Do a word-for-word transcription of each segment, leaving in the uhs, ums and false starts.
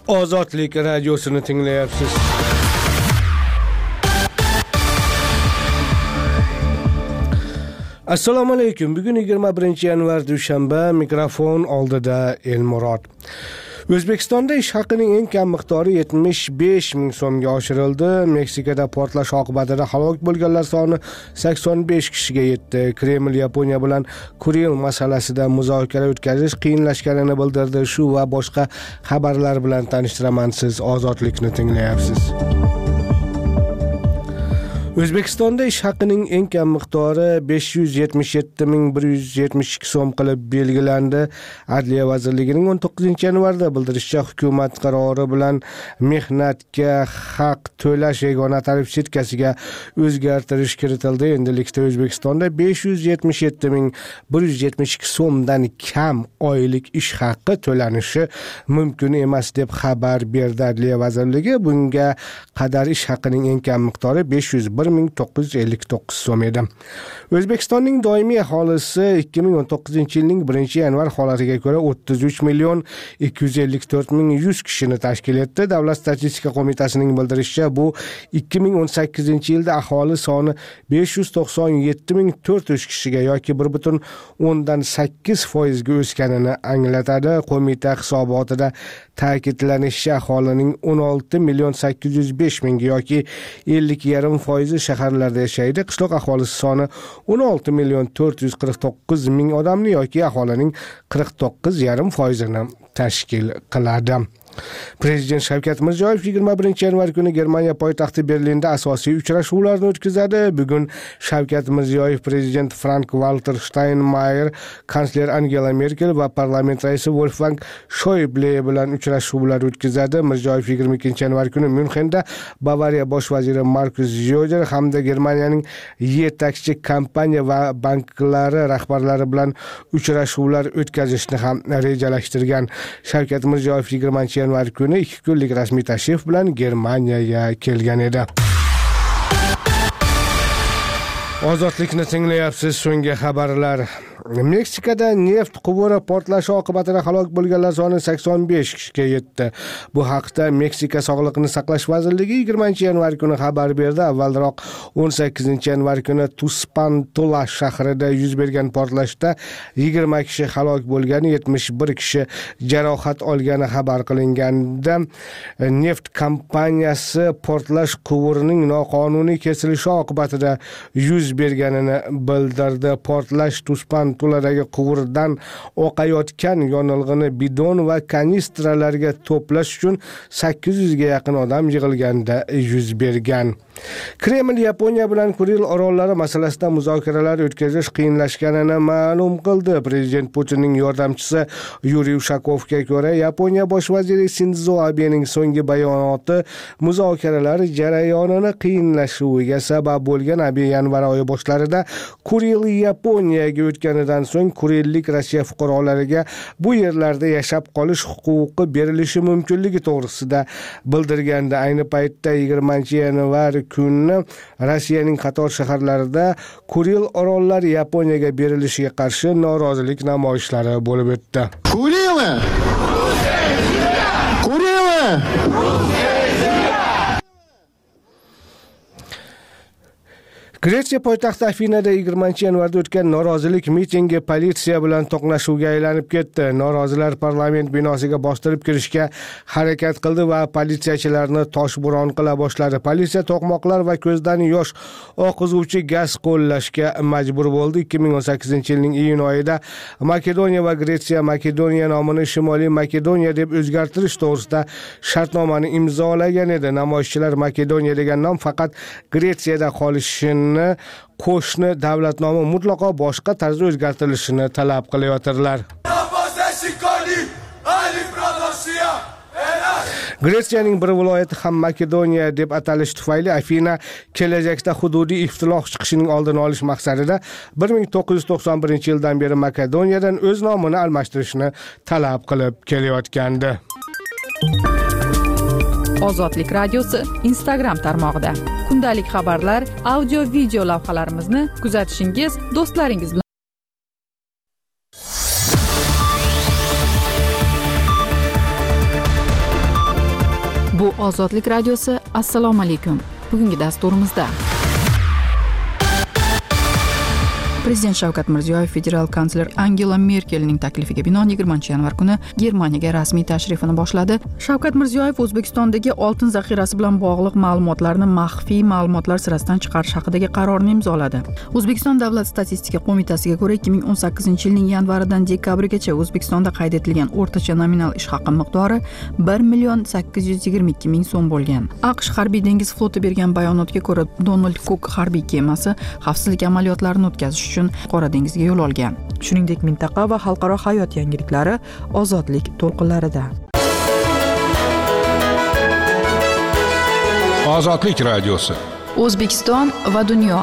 Ozodlik radiosini tinglayapsiz. Assalomu alaykum. Bugun yigirma birinchi yanvar dushanba, mikrofon oldida Elmurod. O'zbekistonda ish haqining eng kam miqdori yetmish besh ming so'mga oshirildi. Meksikada portlash oqibatida halok bo'lganlar soni sakson besh kishiga yetdi. Kreml Yaponiya bilan Kuril masalasida muzokara o'tkazish qiyinlashganini bildirdi. Shu va boshqa xabarlar bilan tanishtiraman. Siz Ozodlikni tinglayapsiz. O'zbekistonda ish haqining eng kam miqdori besh yuz yetmish yetti ming bir yuz yetmish ikki so'm qilib belgilandi. Adliya vazirligining o'n to'qqizinchi yanvarda bildirishicha, hukumat qarori bilan mehnatga haq to'lash yagona tarif chetkasiga o'zgartirish kiritildi. Endilikda O'zbekistonda besh yuz yetmish yetti ming bir yuz yetmish ikki so'mdan kam oylik ish haqi to'lanishi mumkin emas deb xabar berdi Adliya vazirligi. Bunga qadar ish haqining eng kam miqdori besh yuz bir ming to'qqiz yuz ellik to'qqiz so'm edi. O'zbekistonning doimiy aholisi ikki ming o'n to'qqizinchi yilning birinchi yanvar holatiga ko'ra o'ttiz uch million ikki yuz ellik to'rt ming yuz kishini tashkil etdi. Davlat statistika qo'mitasining bildirishicha, bu ikki ming o'n sakkizinchi yilda aholi soni besh yuz to'qson yetti ming to'rt yuz kishiga yoki bir butun o'ndan sakkiz foiz ga o'sganini anglatadi. Qo'mita hisobotida ta'kidlanishicha, aholining o'n olti million sakkiz yuz besh ming yoki ellik yarim foizi shaharlarda yashaydi. Qishloq aholisi soni o'n olti million to'rt yuz qirq to'qqiz ming odamni yoki aholining qirq to'qqiz yarim foizini tashkil qiladi. Prezident Shavkat Mirziyoyev yigirma birinchi yanvar kuni Germaniya poytaxti Berlinda asosiy uchrashuvlarni o'tkazadi. Bugun Shavkat Mirziyoyev prezident Frank-Walter Steinmeier, kansler Angela Merkel va parlament raisi Wolfgang Schäuble bilan uchrashuvlar o'tkazadi. Mirziyoyev yigirma ikkinchi yanvar kuni Myunxenda Bavariya bosh vaziri Markus Söder hamda Germaniyaning yetakchi kompaniya va banklari rahbarlari bilan uchrashuvlar o'tkazishni ham rejalashtirgan. Shavkat Mirziyoyev yigirmanchi yanvar kuni ikki kunlik rasmiy tashrif bilan Germaniyaga kelgan edi. Ozodlikni tinglayapsiz. So'nggi xabarlar. Meksikada neft quvuri portlashi oqibatida halok bo'lganlar soni sakson besh kishiga yetdi. Bu haqda Meksika Sog'liqni saqlash vazirligi yigirmanchi yanvar kuni xabar berdi. Avvalroq o'n sakkizinchi yanvar kuni Tuspantula shahrida yuz bergan portlashda yigirma kishi halok bo'lgani, yetmish bir kishi jarohat olgani xabar qilinganda, neft kompaniyasi portlash quvurining noqonuniy kesilishi oqibatida yuz berganini bildirdi. Portlash Tuspantula Tuladagi quvurdan oqayotgan yonilg'ini bidon va kanistralarga to'plash uchun sakkiz yuzga yaqin odam yig'ilganda yuz bergan. Kreml Yaponiya bilan Kuril orollari masalasida muzokaralar o'tkazish qiyinlashganini ma'lum qildi. Prezident Putinning yordamchisi Yuriy Ushakovga ko'ra, Yaponiya bosh vaziri Shinzo Abening so'nggi bayonoti muzokaralar jarayonini qiyinlashuviga sabab bo'lgan. Abe yanvar oyi boshlarida Kuril Yaponiyaga o'tganidan so'ng Kurillik Rossiya fuqarolariga bu yerlarda yashab qolish huquqi berilishi mumkinligi to'g'risida bildirganda, ayni paytda yigirmanchi yanvar kuni Rossiyaning qator shaharlarida Kuril orollari Yaponiyaga berilishiga qarshi norozilik namoyishlari bo'lib o'tdi. Kurili! Kurili! Gretsiya poytaxti Afinada yigirmanchi yanvarda o'tgan norozilik mitingi politsiya bilan to'qnashuvga aylanib ketdi. Norozilar parlament binosiga bostirib kirishga harakat qildi va politsiyachilarni toshbo'ron qila boshladi. Politsiya to'qmoqlar va ko'zdan yosh oqizuvchi gaz qo'llashga majbur bo'ldi. ikki ming o'n sakkizinchi yilning iyun oyida Makedoniya va Gretsiya Makedoniya nomini Shimoliy Makedoniya deb o'zgartirish to'g'risida shartnomani imzolagan edi. Namoyishchilar Makedoniya degan nom faqat Gretsiyada qolishini, qo'shni davlat nomi mutlaqo boshqa tarzda o'zgartirilishini talab qilayotirlar. Gretsiyaning bir viloyati ham Makedoniya deb atalish tufayli Afina kelajakda hududiy ixtilof chiqishining oldini olish maqsadida bir ming to'qqiz yuz to'qson birinchi yildan beri Makedoniyadan o'z nomini almashtirishni talab qilib kelayotgandi. Ozodlik radiosi Instagram tarmog'ida kundalik xabarlar, audio video lavhalarimizni kuzatishingiz, do'stlaringiz bilan Ozodlik radiosi, assalomu alaykum. Bugungi dasturimizda Prezident Shavkat Mirziyoyev federal kansler Angela Merkelning taklifiga binoan yigirmanchi yanvar kuni Germaniyaga rasmiy tashrifini boshladi. Shavkat Mirziyoyev O'zbekistondagi oltin zaxirasi bilan bog'liq ma'lumotlarni maxfiy ma'lumotlar sirasidan chiqarish haqidagi qarorni imzoladi. O'zbekiston Davlat statistika qo'mitasiga ko'ra ikki ming o'n sakkizinchi yilning yanvaridan dekabrigacha O'zbekistonda qayd etilgan o'rtacha nominal ish haqi miqdori bir million sakkiz yuz yigirma ikki ming so'm bo'lgan. AQSh harbiy dengiz floti bergan bayonotga ko'ra Donald Cook harbiy kemasi xavfsizlik amaliyotlarini o'tkazish uchun Qora dengizga yo'l olgan. Shuningdek, mintaqa va xalqaro hayot yangiliklari ozodlik to'lqinlarida. Ozodlik radiosi. O'zbekiston va dunyo.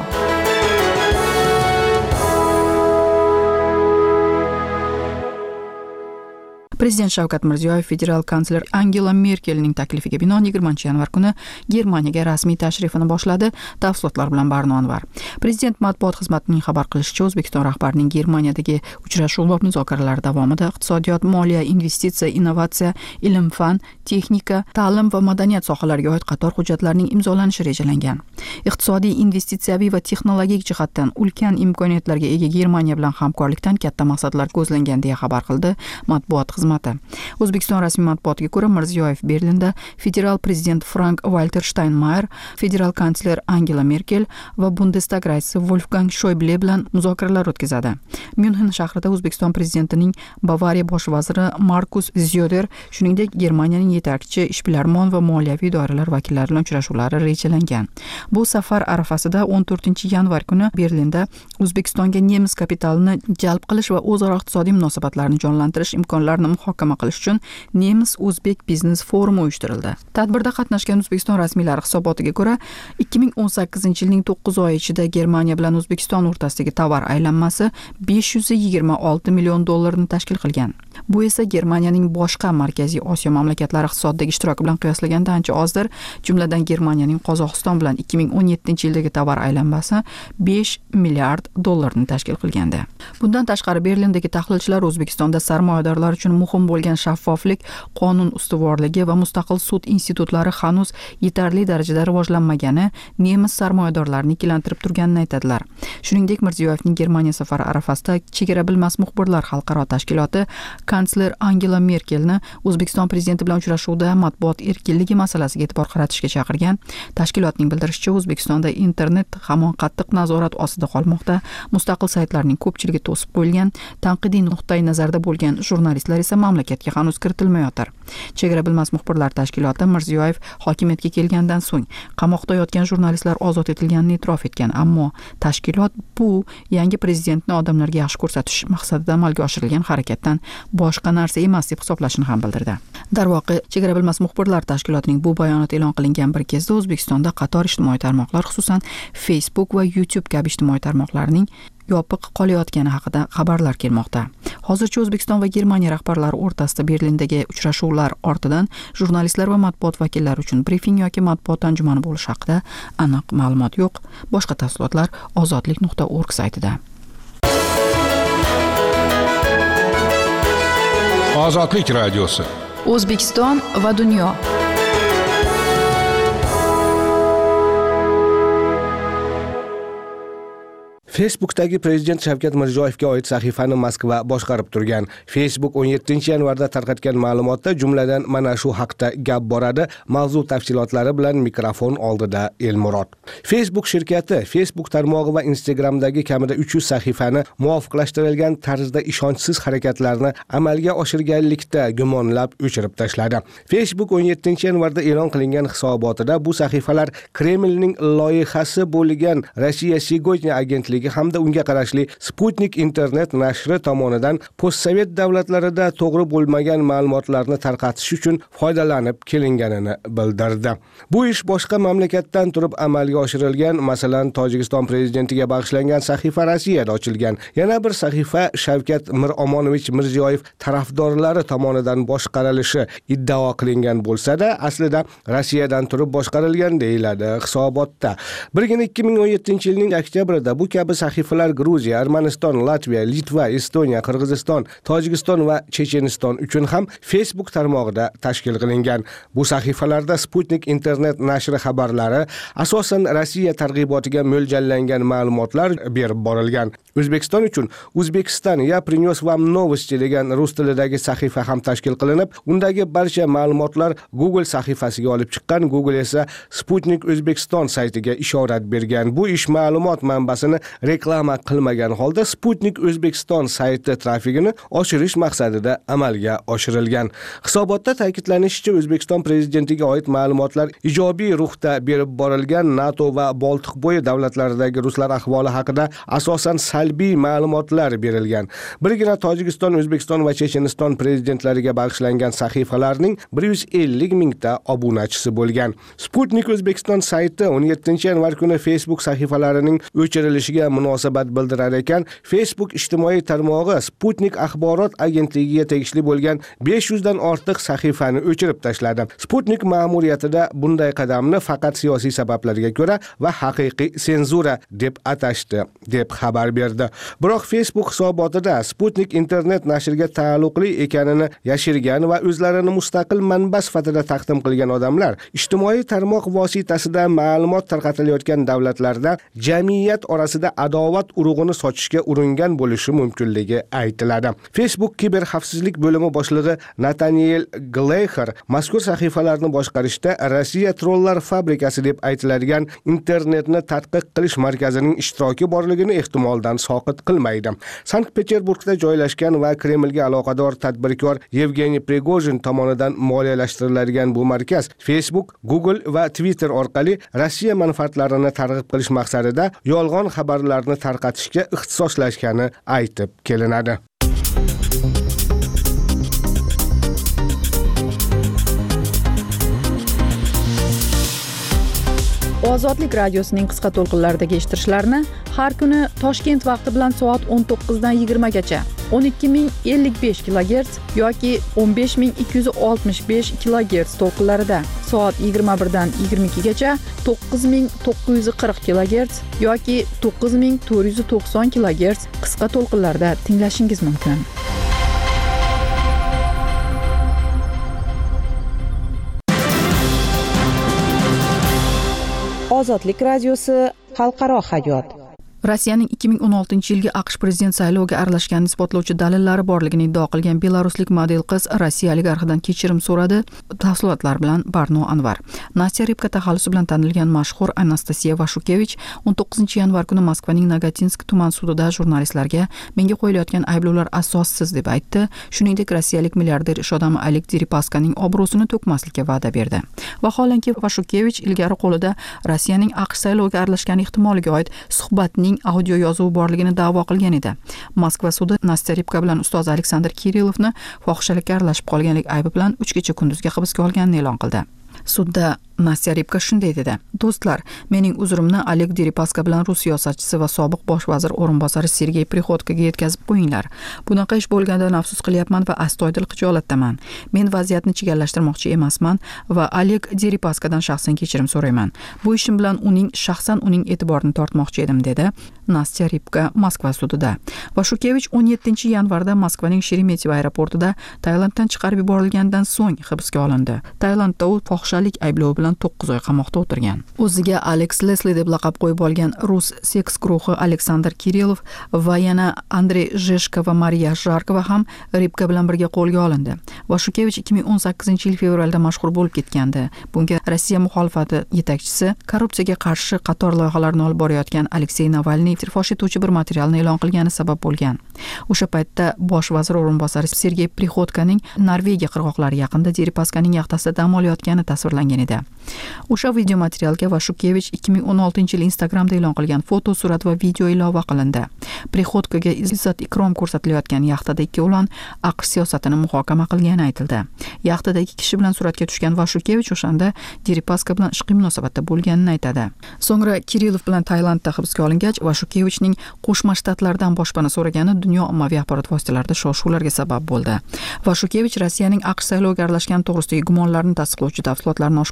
Prezident Shavkat Mirziyoyev federal kansler Angela Merkelning taklifiga binoan yigirmanchi yanvar kuni Germaniyaga rasmiy tashrifini boshladi. Tafsilotlar bilan Barno Anvar. Prezident matbuot xizmatining xabar qilishicha, O'zbekiston rahbarining Germaniyadagi uchrashuv va muzokaralar davomida iqtisodiyot, moliya, investitsiya, innovatsiya, ilm-fan, texnika, ta'lim va madaniyat sohalariga oid qator hujjatlarning imzolanishi rejalangan. Iqtisodiy, investitsiyaviy va texnologik jihatdan ulkan imkoniyatlarga ega Germaniya bilan hamkorlikdan katta maqsadlar ko'zlangan deya xabar qildi matbuot xizmati. O'zbekiston rasmiy matbuotiga ko'ra, Mirziyoyev Berlinda federal prezident Frank-Walter Steinmeier, federal kansler Angela Merkel va Bundestag raisi Wolfgang Schäuble bilan muzokaralar o'tkazadi. Myunxen shahrida O'zbekiston prezidentining Bavariya bosh vaziri Markus Söder, shuningdek Germaniyaning yetakchi ishbilarmon va moliyaviy doiralar vakillari bilan uchrashuvlari rejalangan. Bu safar arafasida o'n to'rtinchi yanvar kuni Berlinda O'zbekistonga nemis kapitalini jalb qilish va o'zaro iqtisodiy munosabatlarni jonlantirish imkonlarini muhokama qilish uchun Nemis-O'zbek biznes forumi uyushtirildi. Tadbirda qatnashgan O'zbekiston rasmiylari hisobotiga ko'ra, ikki ming o'n sakkizinchi yilning to'qqiz oyi ichida Germaniya bilan O'zbekiston o'rtasidagi tovar aylanmasi besh yuz yigirma olti million dollarni tashkil qilgan. Bu esa Germaniyaning boshqa Markaziy Osiyo mamlakatlari iqtisodidagi ishtiroki bilan qiyoslaganda ancha ozdir. Jumladan Germaniyaning Qozog'iston bilan ikki ming o'n yettinchi yildagi tovar aylanmasi besh milliard dollarni tashkil qilgandi. Bundan tashqari Berlindagi tahlilchilar O'zbekistonda sarmoyadorlar uchun muhim bo'lgan shaffoflik, qonun ustuvorligi va mustaqil sud institutlari hanuz yetarli darajada rivojlanmagani nemis sarmoyadorlarini ikkilantirib turganini aytadilar. Shuningdek, Mirziyoyevning Germaniya safari arafasida Chegara bilmas muxbirlar xalqaro tashkiloti kansler Angela Merkelni O'zbekiston prezidenti bilan uchrashuvda matbuot erkinligi masalasiga e'tibor qaratishga chaqirgan. Tashkilotning bildirishicha, O'zbekistonda internet hamon qattiq nazorat ostida qolmoqda. Mustaqil saytlarning ko'pchiligi to'sib qo'yilgan, tanqidiy nuqtai nazarda bo'lgan jurnalistlar esa mamlakatga hanuz kiritilmayotir. Chegara bilmas muxbirlar tashkiloti Mirziyoyev hokimiyatga kelgandan so'ng qamoqda yotgan jurnalistlar ozod etilganini e'tirof etgan, ammo tashkilot bu yangi prezidentni odamlarga yaxshi ko'rsatish maqsadida amalga oshirilgan harakatdan boshqa narsa emas deb hisoblashini ham bildirdi. Darvoqe, Chegara bilmas muxbirlar tashkilotining bu bayonoti e'lon qilingan bir kezda O'zbekistonda qator ijtimoiy tarmoqlar, xususan Facebook va YouTube kabi ijtimoiy tarmoqlarning yopiq qolayotgani haqida xabarlar kelmoqda. Hozircha O'zbekiston va Germaniya rahbarlari o'rtasida Berlindagi uchrashuvlar ortidan jurnalistlar va matbuot vakillari uchun brifing yoki matbuot anjumani bo'lishi haqida aniq ma'lumot yo'q. Boshqa tafsilotlar ozodlik nuqta org saytida. Ozodlik radiosi. O'zbekiston va dunyo. Facebookdagi prezident Shavkat Mirziyoyevga oid sahifani Moskva boshqarib turgan. Facebook o'n yettinchi yanvarda tarqatgan ma'lumotda jumladan mana shu haqda gap boradi. Mavzu tafsilotlari bilan mikrofon oldida Elmurod. Facebook shirkati Facebook tarmog'i va Instagramdagi kamida uch yuz sahifani muvofiqlashtirilgan tarzda ishonchsiz harakatlarni amalga oshirganlikda gumonlab o'chirib tashladi. Facebook o'n yettinchi yanvarda e'lon qilingan hisobotida bu sahifalar Kremlning loyihasi bo'lgan Rossiya Sigoynya agentligi hamda unga qarashli Sputnik internet nashri tomonidan postsovet davlatlarida to'g'ri bo'lmagan ma'lumotlarni tarqatish uchun foydalanib kelinganini bildirdi. Bu ish boshqa mamlakatdan turib amalga oshirilgan, masalan, Tojikiston prezidentiga bag'ishlangan sahifa Rossiyada ochilgan. Yana bir sahifa Shavkat Miromonovich Mirziyoyev tarafdorlari tomonidan boshqarilishi iddao qilingan bo'lsa-da, aslida Rossiyadan turib boshqarilgan deyiladi hisobotda. Birgina ikki ming o'n yettinchi yilning oktyabrida bu kabi sahifalar Gruziya, Armaniston, Latviya, Litva, Estoniya, Qirg'iziston, Tojikiston va Checheniston uchun ham Facebook tarmog'ida tashkil qilingan. Bu sahifalarda Sputnik internet nashri xabarlari asosan Rossiya targ'ibotiga mo'ljallangan ma'lumotlar berib borilgan. O'zbekiston uchun Uzbekistan ya Prinyos vam Novosti degan rus tilidagi sahifa ham tashkil qilinib, undagi barcha ma'lumotlar Google sahifasiga olib chiqqan. Google esa Sputnik O'zbekiston saytiga ishorat bergan. Bu ish ma'lumot manbasini reklama qilmagan holda Sputnik O'zbekiston sayti trafigini oshirish maqsadida amalga oshirilgan. Hisobotda ta'kidlanishicha, O'zbekiston prezidentiga oid ma'lumotlar ijobiy ruhda berib borilgan. NATO va Boltiqbo'yi davlatlaridagi ruslar ahvoli haqida asosan salbiy ma'lumotlar berilgan. Birgina Tojikiston, O'zbekiston va Checheniston prezidentlariga bag'ishlangan sahifalarning bir yuz ellik mingta obunachisi bo'lgan. Sputnik O'zbekiston sayti o'n yettinchi yanvar kuni Facebook sahifalarining o'chirilishiga munosabat bildirar ekan, Facebook ijtimoiy tarmog'i Sputnik axborot agentligiga tegishli bo'lgan besh yuz dan ortiq sahifani o'chirib tashladi. Sputnik ma'muriyatida bunday qadamni faqat siyosiy sabablarga ko'ra va haqiqiy senzura deb atashdi, deb xabar berdi. Biroq Facebook hisobotida Sputnik internet nashriga taalluqli ekanini yashirgan va o'zlarini mustaqil manba sifatida taqdim qilgan odamlar ijtimoiy tarmoq vositasida ma'lumot tarqatilayotgan davlatlarda jamiyat orasida adovat urug'ini sochishga uringan bo'lishi mumkinligi aytiladi. Facebook kiber xavfsizlik bo'limi boshlig'i Nathaniel Gleicher mazkur sahifalarni boshqarishda Rossiya trollar fabrikasi deb aytiladigan internetni tadqiq qilish markazining ishtiroki borligini ehtimoldan soqit qilmaydi. Sankt-Peterburgda joylashgan va Kremlga aloqador tadbirkor Yevgeniy Prigojin tomonidan moliyalashtiriladigan bu markaz Facebook, Google va Twitter orqali Rossiya manfaatlarini targ'ib qilish maqsadida yolg'on xabarlarni tarqatishga ixtisoslashgani aytib kelinadi. Ozodlik radiosining qisqa to'lqinlaridagi eshittirishlarni har kuni Toshkent vaqti bilan soat o'n to'qqiz dan yigirma gacha o'n ikki ming ellik besh kilogerts yoki o'n besh ming ikki yuz oltmish besh kilogerts to'lqinlarida, soat yigirma bir dan yigirma ikki gacha to'qqiz ming to'qqiz yuz qirq kilogerts yoki to'qqiz ming to'rt yuz to'qson kilogerts qisqa to'lqinlarda tinglashingiz mumkin. Ozodlik radiosi xalqaro hayot. Rossiyaning ikki ming o'n oltinchi yilgi AQSh prezident sayloviga aralashganini isbotlovchi dalillari borligini iddao qilgan belaruslik model qiz Rossiya oligarxidan kechirim so'radi. Tafsilotlar bilan Barno Anvar. Nastya Ribka taxallusi bilan tanilgan mashhur Anastasiya Vashukevich o'n to'qqizinchi yanvar kuni Moskvaning Nagotinsk tuman sudida jurnalistlarga menga qo'yilayotgan ayblovlar asossiz deb aytdi. Shuningdek, rossiyalik milliarder ish odami Oleg Deripaskaning obro'sini to'kmaslikka va'da berdi. Vaholanki Vashukevich ilgari qo'lida Rossiyaning AQSh sayloviga aralashgani ehtimoliga oid suhbatning audio yozuvi borligini da'vo qilgan edi. Moskva sudi Nastya Ribka bilan ustoz Aleksandr Kirillovni fohishalikka aralashib qolganlik aybi bilan uch kecha kunduzga hibsga olganini e'lon qildi. Sudda Nastya Ribka shunday dedi: "Do'stlar, mening uzrimni Oleg Deripaska bilan rus siyosatchisi va sobiq bosh vazir o'rinbosari Sergey Prihodkoga yetkazib qo'yinglar. Bunaqa ish bo'lganda afsus qilyapman va astoydil xijolatdaman. Men vaziyatni chigallashtirmoqchi emasman va Oleg Deripaskadan shaxsan kechirim so'rayman. Bu ishim bilan uning shaxsan uning e'tiborini tortmoqchi edim", dedi Nastya Ribka Moskva sudida. Vashukevich o'n yettinchi yanvarda Moskvaning Sheremetyevo aeroportida Tailanddan chiqarib yuborilgandan so'ng hibsga olindi. Tailandda u fohishalik ayblovi bilan to'qqiz oy qamoqda o'tirgan. O'ziga Alex Leslie deb laqab qo'yib olgan rus seks guruhi Aleksandr Kirillov va yana Andrey Zheshko va Mariya Zharkova ham Ribka bilan birga qo'lga olindi. Vashukevich ikki ming o'n sakkizinchi yil fevralda mashhur bo'lib ketgandi. Bunga Rossiya muxolifati yetakchisi korrupsiyaga qarshi qator loyihalarni olib borayotgan Aleksey Navalniy fosh etuvchi bir materialni e'lon qilgani sabab bo'lgan. O'sha paytda bosh vazir o'rinbosari Sergey Prihodkoning Norvegiya qirg'oqlari yaqinida Deripaskaning yaxtasida dam olayotgani tasvirlangan edi. O'sha video materialga Vashukevich ikki ming o'n oltinchi yil Instagramda e'lon qilgan foto, surat va video ilova qilindi. Prihodkoga izzat ikrom ko'rsatilayotgan yaxtada ikkovlon AQSh siyosatini muhokama qilgani aytildi. Yaxtada ikki kishi bilan suratga tushgan Vashukevich o'shanda Deripaska bilan ishqiy munosabatda bo'lganini aytadi. So'ngra Kirillov bilan Tailandda hibsga olingach, Vashukevichning Qo'shma Shtatlardan boshpana so'ragani dunyo ommaviy axborot vositalarida shov-shuvlarga sabab bo'ldi. Vashukevich Rossiyaning AQSh sayloviga aralashgani to'g'risidagi gumonlarni tasdiqlovchi tafsilotlarni oshkor qilishi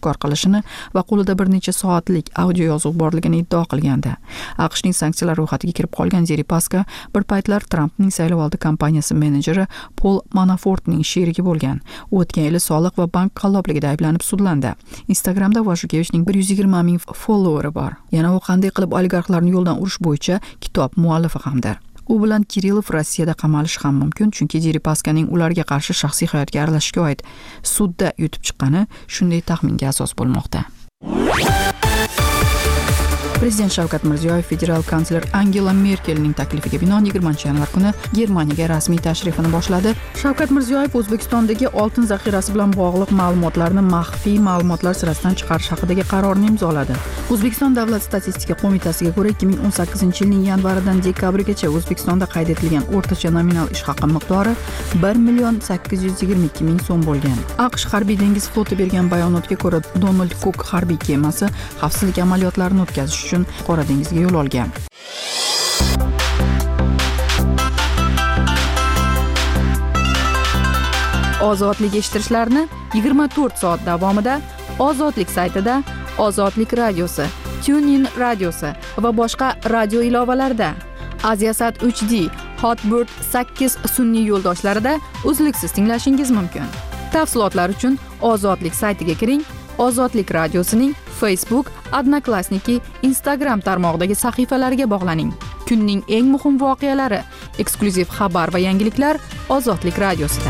qilishini va qo'lida bir necha soatlik audio yozuv borligini iddao qilgandi. AQShning sanksiyalar ro'yxatiga kirib qolgan Deripaska bir paytlar Trumpning saylovoldi kampaniyasi menejeri Paul Manafortning sherigi bo'lgan. U o'tgan yili soliq va bank qallobligida ayblanib sudlandi. Instagramda Vashukevичning bir yuz yigirma ming followeri bor. Yana u qanday qilib oligarxlarni yo'ldan urish bo'yicha kitob muallifi hamdir. U bilan Kirillov Rossiyada qamalishi ham mumkin, chunki Deripaskaning ularga qarshi shaxsiy hayotga aralashishga oid sudda yutib chiqqani shunday taxminga asos bo'lmoqda. Prezident Shavkat Mirziyoyev federal kansler Angela Merkelning taklifiga binoan yigirmanchi yanvar kuni Germaniyaga rasmiy tashrifini boshladi. Shavkat Mirziyoyev O'zbekistondagi oltin zaxirasi bilan bog'liq ma'lumotlarni maxfiy ma'lumotlar sirasidan chiqarish haqidagi qarorni imzoladi. O'zbekiston Davlat statistika qo'mitasiga ko'ra ikki ming o'n sakkizinchi yilning yanvaridan dekabrigacha O'zbekistonda qayd etilgan o'rtacha nominal ish haqi miqdori bir million sakkiz yuz yigirma ikki ming so'm bo'lgan. AQSh harbiy dengiz floti bergan bayonotga ko'ra Donald Cook harbiy kemasi xavfsizlik amaliyotlarini o'tkazish uchun Qora dengizga yo'l olgan. Ozodlik eshittirishlarni yigirma to'rt soat davomida Ozodlik saytida, Ozodlik radiosi, TuneIn radiosi va boshqa radio ilovalarida, Aziasat uch D, Hotbird sakkiz sun'iy yo'ldoshlarida uzluksiz tinglashingiz mumkin. Tafsilotlar uchun Ozodlik saytiga kiring. Ozodlik radiosining Facebook, Odnoklassniki, Instagram tarmog'idagi sahifalariga bog'laning. Kunning eng muhim voqealari, eksklyuziv xabar va yangiliklar Ozodlik radiosida.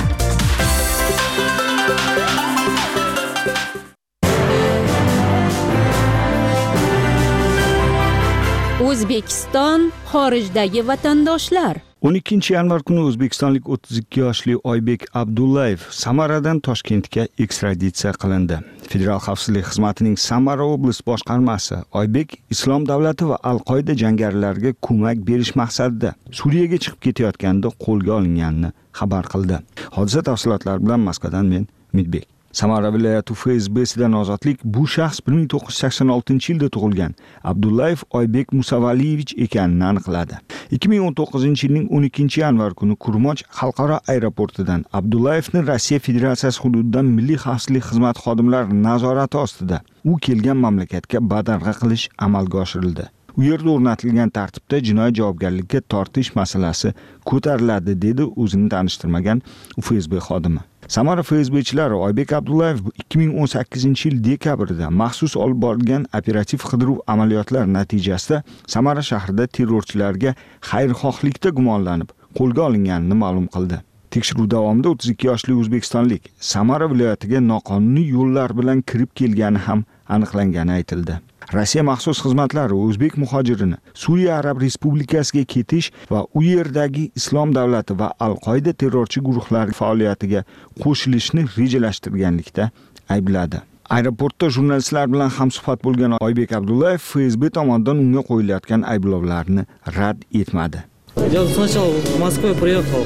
O'zbekiston xorijdagi vatandoshlar. o'n ikkinchi yanvar kuni o'zbekistonlik o'ttiz ikki yoshli Oybek Abdullayev Samaradan Toshkentga ekstraditsiya qilindi. Federal xavfsizlik xizmatining Samara oblast boshqarmasi Oybek Islom davlati va Al-Qoida jangarilariga ko'mak berish maqsadida Suriyaga chiqib ketayotganda qo'lga olinganini xabar qildi. Hodisa tafsilotlari bilan Moskvadan men Umidbek. Samara viloyati F S B'sidan ozodlik bu shaxs bir ming to'qqiz yuz sakson oltinchi yilda tug'ilgan Abdullayev Oybek Musavaliyevich ekanini aniqladi. ikki ming o'n to'qqizinchi yilning o'n ikkinchi yanvar kuni Kurmoch xalqaro aeroportidan Abdullayevni Rossiya Federatsiyasi hududidan Milliy xavfsizlik xizmati xodimlari nazorati ostida u kelgan mamlakatga badarg'a qilish amalga oshirildi. U yerda o'rnatilgan tartibda jinoiy javobgarlikka tortish masalasi ko'tariladi, dedi o'zini tanishtirmagan F S B xodimi. Samara F S B'chilari Oybek Abdullayev ikki ming o'n sakkizinchi yil dekabrida maxsus olib borilgan operativ qidiruv amaliyotlari natijasida Samara shahrida terrorchilarga xayrixohlikda gumonlanib qo'lga olinganini ma'lum qildi. Tekshiruv davomida o'ttiz ikki yoshli o'zbekistonlik Samara viloyatiga noqonuniy yo'llar bilan kirib kelgani ham aniqlangani aytildi. Rossiya maxsus xizmatlari o'zbek muhojirini Suriya Arab Respublikasiga ketish va u yerdagi Islom davlati va Al-Qoida terrorchi guruhlari faoliyatiga qo'shilishni rejalashtirganlikda aybladi. Aeroportda jurnalistlar bilan hamsuhbat bo'lgan Oybek Abdullayev F S B tomonidan unga qo'yilayotgan ayblovlarni rad etmadi. Я сначала в Москву приехал,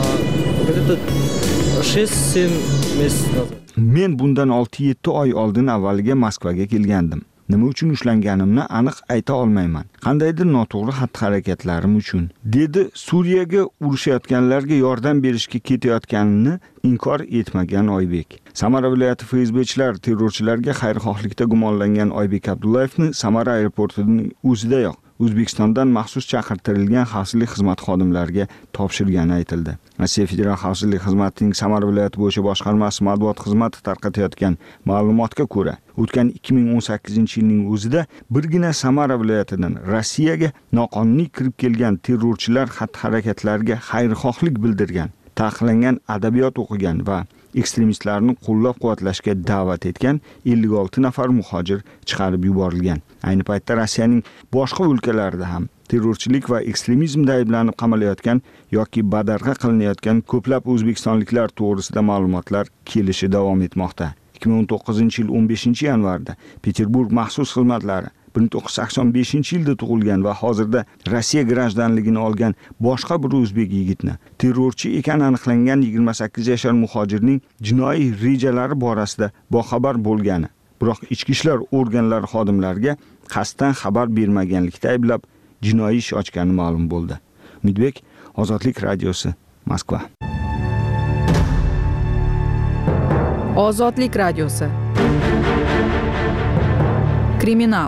где-то шесть-семь месяцев назад. Men bundan olti yetti oy oldin avvaliga Moskvaga kelgandim. Nima uchun ushlanganimni aniq ayta olmayman. Qandaydir noto'g'ri xatti-harakatlarim uchun, dedi Suriyaga urushayotganlarga yordam berishga ketayotganini inkor etmagan Oybek. Samara viloyati F S B'chilari terrorchilarga xayrixohlikda gumonlangan Oybek Abdullayevni Samara aeroportining o'zidayoq O'zbekistondan maxsus chaqirtirilgan xavfsizlik xizmati xodimlariga topshirgani aytildi. Rossiya Federal xavfsizlik xizmatining Samara viloyati bo'yicha boshqarmasi matbuot xizmati tarqatayotgan ma'lumotga ko'ra, o'tgan ikki ming o'n sakkizinchi yilning o'zida birgina Samara viloyatidan Rossiyaga noqonuniy kirib kelgan terrorchilar xatti-harakatlariga xayrixohlik bildirgan, taqiqlangan adabiyot o'qigan va ekstremistlarni qo'llab-quvvatlashga da'vat etgan ellik olti nafar muhojir chiqarib yuborilgan. Ayni paytda Rossiyaning boshqa o'lkalarida ham terrorchilik va ekstremizmda ayblanib qamalayotgan yoki badarg'a qilinayotgan ko'plab o'zbekistonliklar to'g'risida ma'lumotlar kelishi davom etmoqda. ikki ming o'n to'qqizinchi yil o'n beshinchi yanvarda Peterburg maxsus xizmatlari bir ming to'qqiz yuz sakson beshinchi yilda tug'ilgan va hozirda Rossiya grajdanligini olgan boshqa bir o'zbek yigitni terrorchi ekani aniqlangan yigirma sakkiz yashar muhojirning jinoiy rejalari borasida boxabar bo'lgani, biroq ichki ishlar organlari xodimlariga qasddan xabar bermaganlikda ayblab jinoiy ish ochgani ma'lum bo'ldi. Umidbek, Ozodlik radiosi, Moskva. Ozodlik radiosi. Kriminal.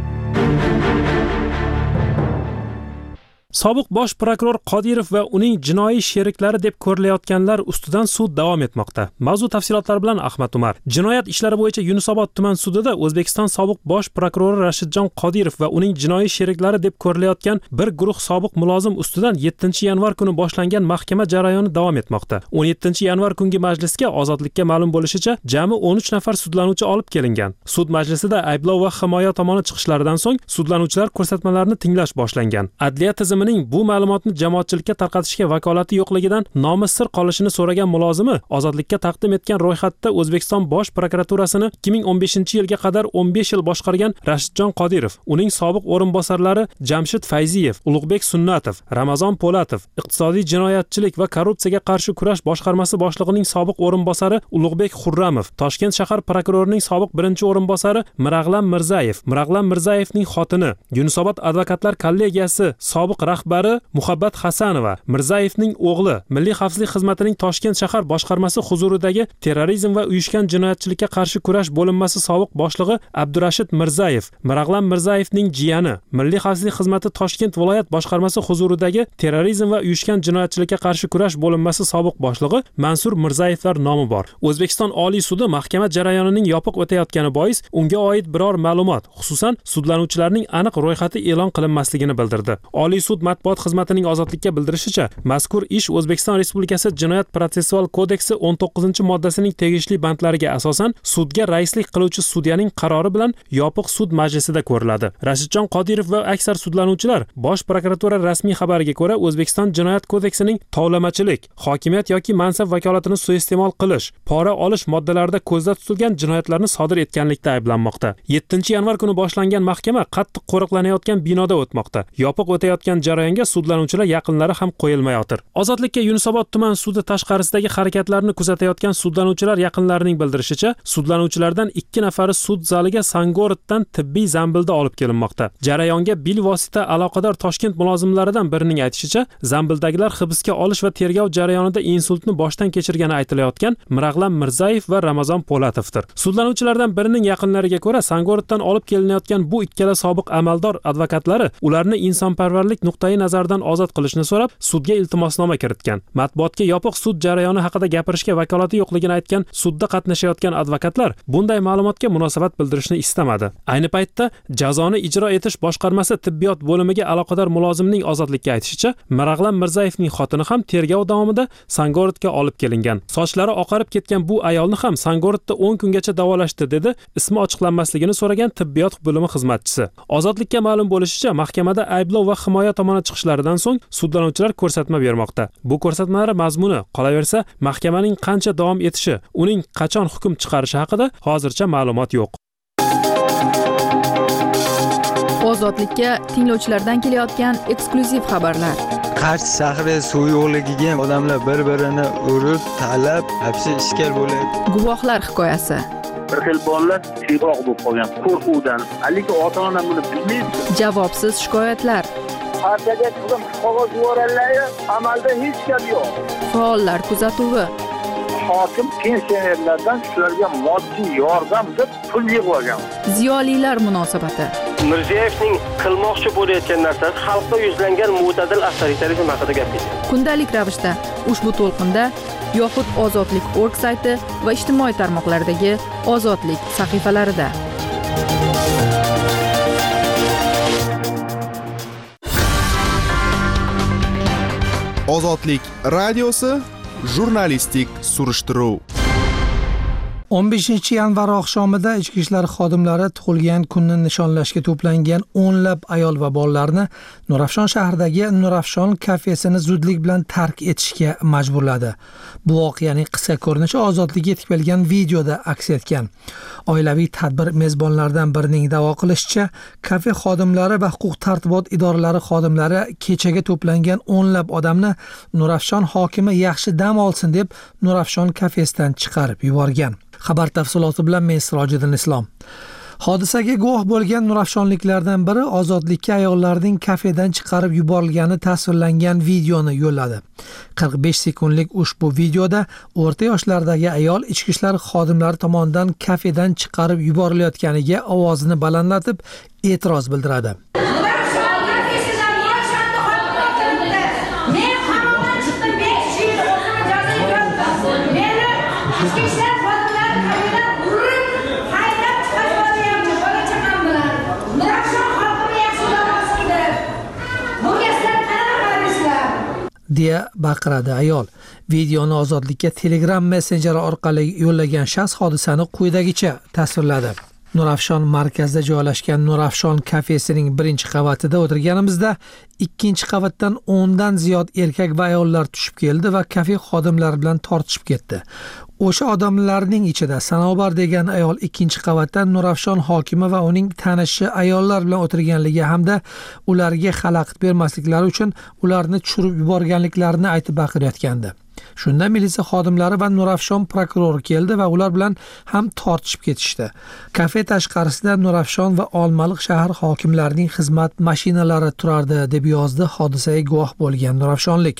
Sobiq bosh prokuror Qodirov va uning jinoiy sheriklari deb ko'rilayotganlar ustidan sud davom etmoqda. Mavzu tafsilotlari bilan Ahmad Umar. Jinoyat ishlari bo'yicha Yunusobod tuman sudida O'zbekiston sobiq bosh prokurori Rashidjon Qodirov va uning jinoiy sheriklari deb ko'rilayotgan bir guruh sobiq mulozim ustidan yettinchi yanvar kuni boshlangan mahkama jarayoni davom etmoqda. o'n yettinchi yanvar kungi majlisga ozodlikka ma'lum bo'lishicha jami o'n uch nafar sudlanuvchi olib kelingan. Sud majlisida ayblov va himoya tomoni chiqishlaridan so'ng sudlanuvchilar ko'rsatmalarini tinglash boshlangan. Adliya tizimi bu ma'lumotni jamoatchilikka tarqatishga vakolati yo'qligidan nomi sir qolishini so'ragan mulozimi ozodlikka taqdim etgan ro'yxatda O'zbekiston bosh prokuraturasini ikki ming o'n beshinchi yilga qadar o'n besh yil boshqargan Rashidjon Qodirov, uning sobiq o'rinbosarlari Jamshid Fayziyev, Ulug'bek Sunnatov, Ramazon Po'latov, iqtisodiy jinoyatchilik va korrupsiyaga qarshi kurash boshqarmasi boshlig'ining sobiq o'rinbosari Ulug'bek Xurramov, Toshkent shahar prokurorining sobiq birinchi o'rinbosari Mirag'lam Mirzayev, Mirag'lam Mirzayevning xotini, Yunusobod advokatlar kollegiyasi sobiq rahbari Muhabbat Hasanova, Mirzayevning o'g'li, Milliy xavfsizlik xizmatining Toshkent shahar boshqarmasi huzuridagi terrorizm va uyushgan jinoyatchilikka qarshi kurash bo'linmasi sobiq boshlig'i Abdurashid Mirzayev, Mirag'lam Mirzayevning jiyani, Milliy xavfsizlik xizmati Toshkent viloyat boshqarmasi huzuridagi terrorizm va uyushgan jinoyatchilikka qarshi kurash bo'linmasi sobiq boshlig'i Mansur Mirzayevlar nomi bor. O'zbekiston Oliy sudi mahkama jarayonining yopiq o'tayotgani bois unga oid biror ma'lumot, xususan sudlanuvchilarning aniq ro'yxati e'lon qilinmasligini bildirdi. Oliy sud matbuot xizmatining ozodlikka bildirishicha, mazkur ish O'zbekiston Respublikasi Jinoyat protsessual kodeksi o'n to'qqizinchi moddasining tegishli bandlariga asosan sudga raislik qiluvchi sudyaning qarori bilan yopiq sud majlisida ko'riladi. Rashidjon Qodirov va aksar sudlanuvchilar bosh prokuratura rasmiy xabariga ko'ra O'zbekiston Jinoyat kodeksining tovlamachilik, hokimiyat yoki mansab vakolatini suiiste'mol qilish, pora olish moddalarida ko'zda tutilgan jinoyatlarni sodir etganlikda ayblanmoqda. yettinchi yanvar kuni boshlangan mahkama qattiq qo'riqlanayotgan binoda o'tmoqda. Yopiq o'tayotgan jarayonga sudlanuvchilar yaqinlari ham qo'yilmayotir. Ozodlikka Yunusobod tuman sudi tashqarisidagi harakatlarni kuzatayotgan sudlanuvchilar yaqinlarining bildirishicha, sudlanuvchilardan ikki nafari sud zaliga Sangoroddan tibbiy zambilda olib kelinmoqda. Jarayonga bilvosita aloqador Toshkent mulozimlaridan birining aytishicha, zambildagilar hibsga olish va tergov jarayonida insultni boshdan kechirgani aytilayotgan Mirag'lam Mirzayev va Ramazon Po'latovdir. Sudlanuvchilardan birining yaqinlariga ko'ra, Sangoroddan olib kelinayotgan bu ikkala sobiq amaldor advokatlari ularni insonparvarlik nuqtai nazardan ozod qilishni so'rab, sudga iltimosnoma kiritgan. Matbuotga yopiq sud jarayoni haqida gapirishga vakolati yo'qligini aytgan sudda qatnashayotgan advokatlar bunday ma'lumotga munosabat bildirishni istamadi. Ayni paytda jazoni ijro etish boshqarmasi tibbiyot bo'limiga aloqador mulozimning ozodlikka aytishicha, Mirag'lam Mirzayevning xotini ham tergov davomida Sangorodga olib kelingan. Sochlari oqarib ketgan bu ayolni ham Sangorodda o'n kungacha davolashdi, dedi ismi ochiqlanmasligini so'ragan tibbiyot bo'limi xizmatchisi. Ozodlikka ma'lum bo'lishicha, mahkamada ayblov va himoya tomoni chiqishlaridan so'ng sudlanuvchilar ko'rsatma bermoqda. Bu ko'rsatmalar mazmuni qolaversa, mahkamaning qancha davom etishi, uning qachon hukm chiqarishi haqida hozircha ma'lumot yo'q. Ozodlikka tinglovchilardan kelayotgan eksklyuziv xabarlar. Qarshi shahri suv yo'qligiga odamlar bir-birini urib, talab, hapsi ishkal bo'ladi. Guvohlar hikoyasi. Bir xil bolalar tiyroq bo'lib qolgan qo'rquvdan. Aliki ota-ona buni bilmaydi. Javobsiz shikoyatlar. Partiyaga qilib qog'oz yuborganlar, amalda hech gap yo'q. Faollar kuzatuvi. Hokim pensionerlardan shularga moddiy yordam deb pul yig'ib. Ziyolilar munosabati. Mirzayevning qilmoqchi bo'layotgan narsasi xalqqa yuzlangan mo'tadil avtoritarizm haqida gapirdi. Kundalik ravishda ushbu to'lqinda yoxud Ozodlik nokta org sayti va ijtimoiy tarmoqlardagi Ozodlik sahifalarida. Ozodlik radiosi jurnalistik surishtiruv. o'n beshinchi yanvar oqshomida ichki ishlar xodimlari tug'ilgan kunni nishonlashga to'plangan o'nlab ayol va bolalarni Nurafshon shahridagi Nurafshon kafesini zudlik bilan tark etishga majburladi. Bu voqeaning qisqa ko'rinishi Ozodlikka yetib kelgan videoda aks etgan. Oilaviy tadbir mezbonlaridan birining da'vo qilishicha, kafe xodimlari va huquq-tartibot idoralari xodimlari kechaga to'plangan o'nlab odamni Nurafshon hokimi yaxshi dam olsin deb Nurafshon kafesidan chiqarib yuborgan. Xabar tafsiloti bilan men Sirojiddin Islom. Hodisaga guvoh bo'lgan nurafshonliklardan biri ozodlikka ayollarning kafedan chiqarib yuborilgani tasvirlangan videoni yo'lladi. qirq besh sekundlik ushbu videoda o'rta yoshlardagi ayol ichki ishlar xodimlari tomonidan kafedan chiqarib yuborilayotganiga ovozini balandlatib e'tiroz bildiradi. deya baqiradi ayol. Videoni ozodlikka Telegram messenjeri orqali yo'llagan shaxs hodisani quyidagicha tasvirladi. Nurafshon markazida joylashgan Nurafshon kafesining birinchi qavatida o'tirganimizda ikkinchi qavatdan o'ndan ziyod erkak va ayollar tushib keldi va kafe xodimlari bilan tortishib ketdi. O'sha odamlarning ichida Sanobar degan ayol ikkinchi qavatdan Nurafshon hokimi va uning tanishi ayollar bilan o'tirganligi hamda ularga xalaqit bermasliklari uchun ularni tushirib yuborganliklarini aytib baqirayotgandi. Shunda militsiya xodimlari va Nurafshon prokurori keldi va ular bilan ham tortishib ketishdi. Kafe tashqarisida Nurafshon va Olmaliq shahar hokimlarining xizmat mashinalari turardi, deb yozdi hodisaga guvoh bo'lgan nurafshonlik.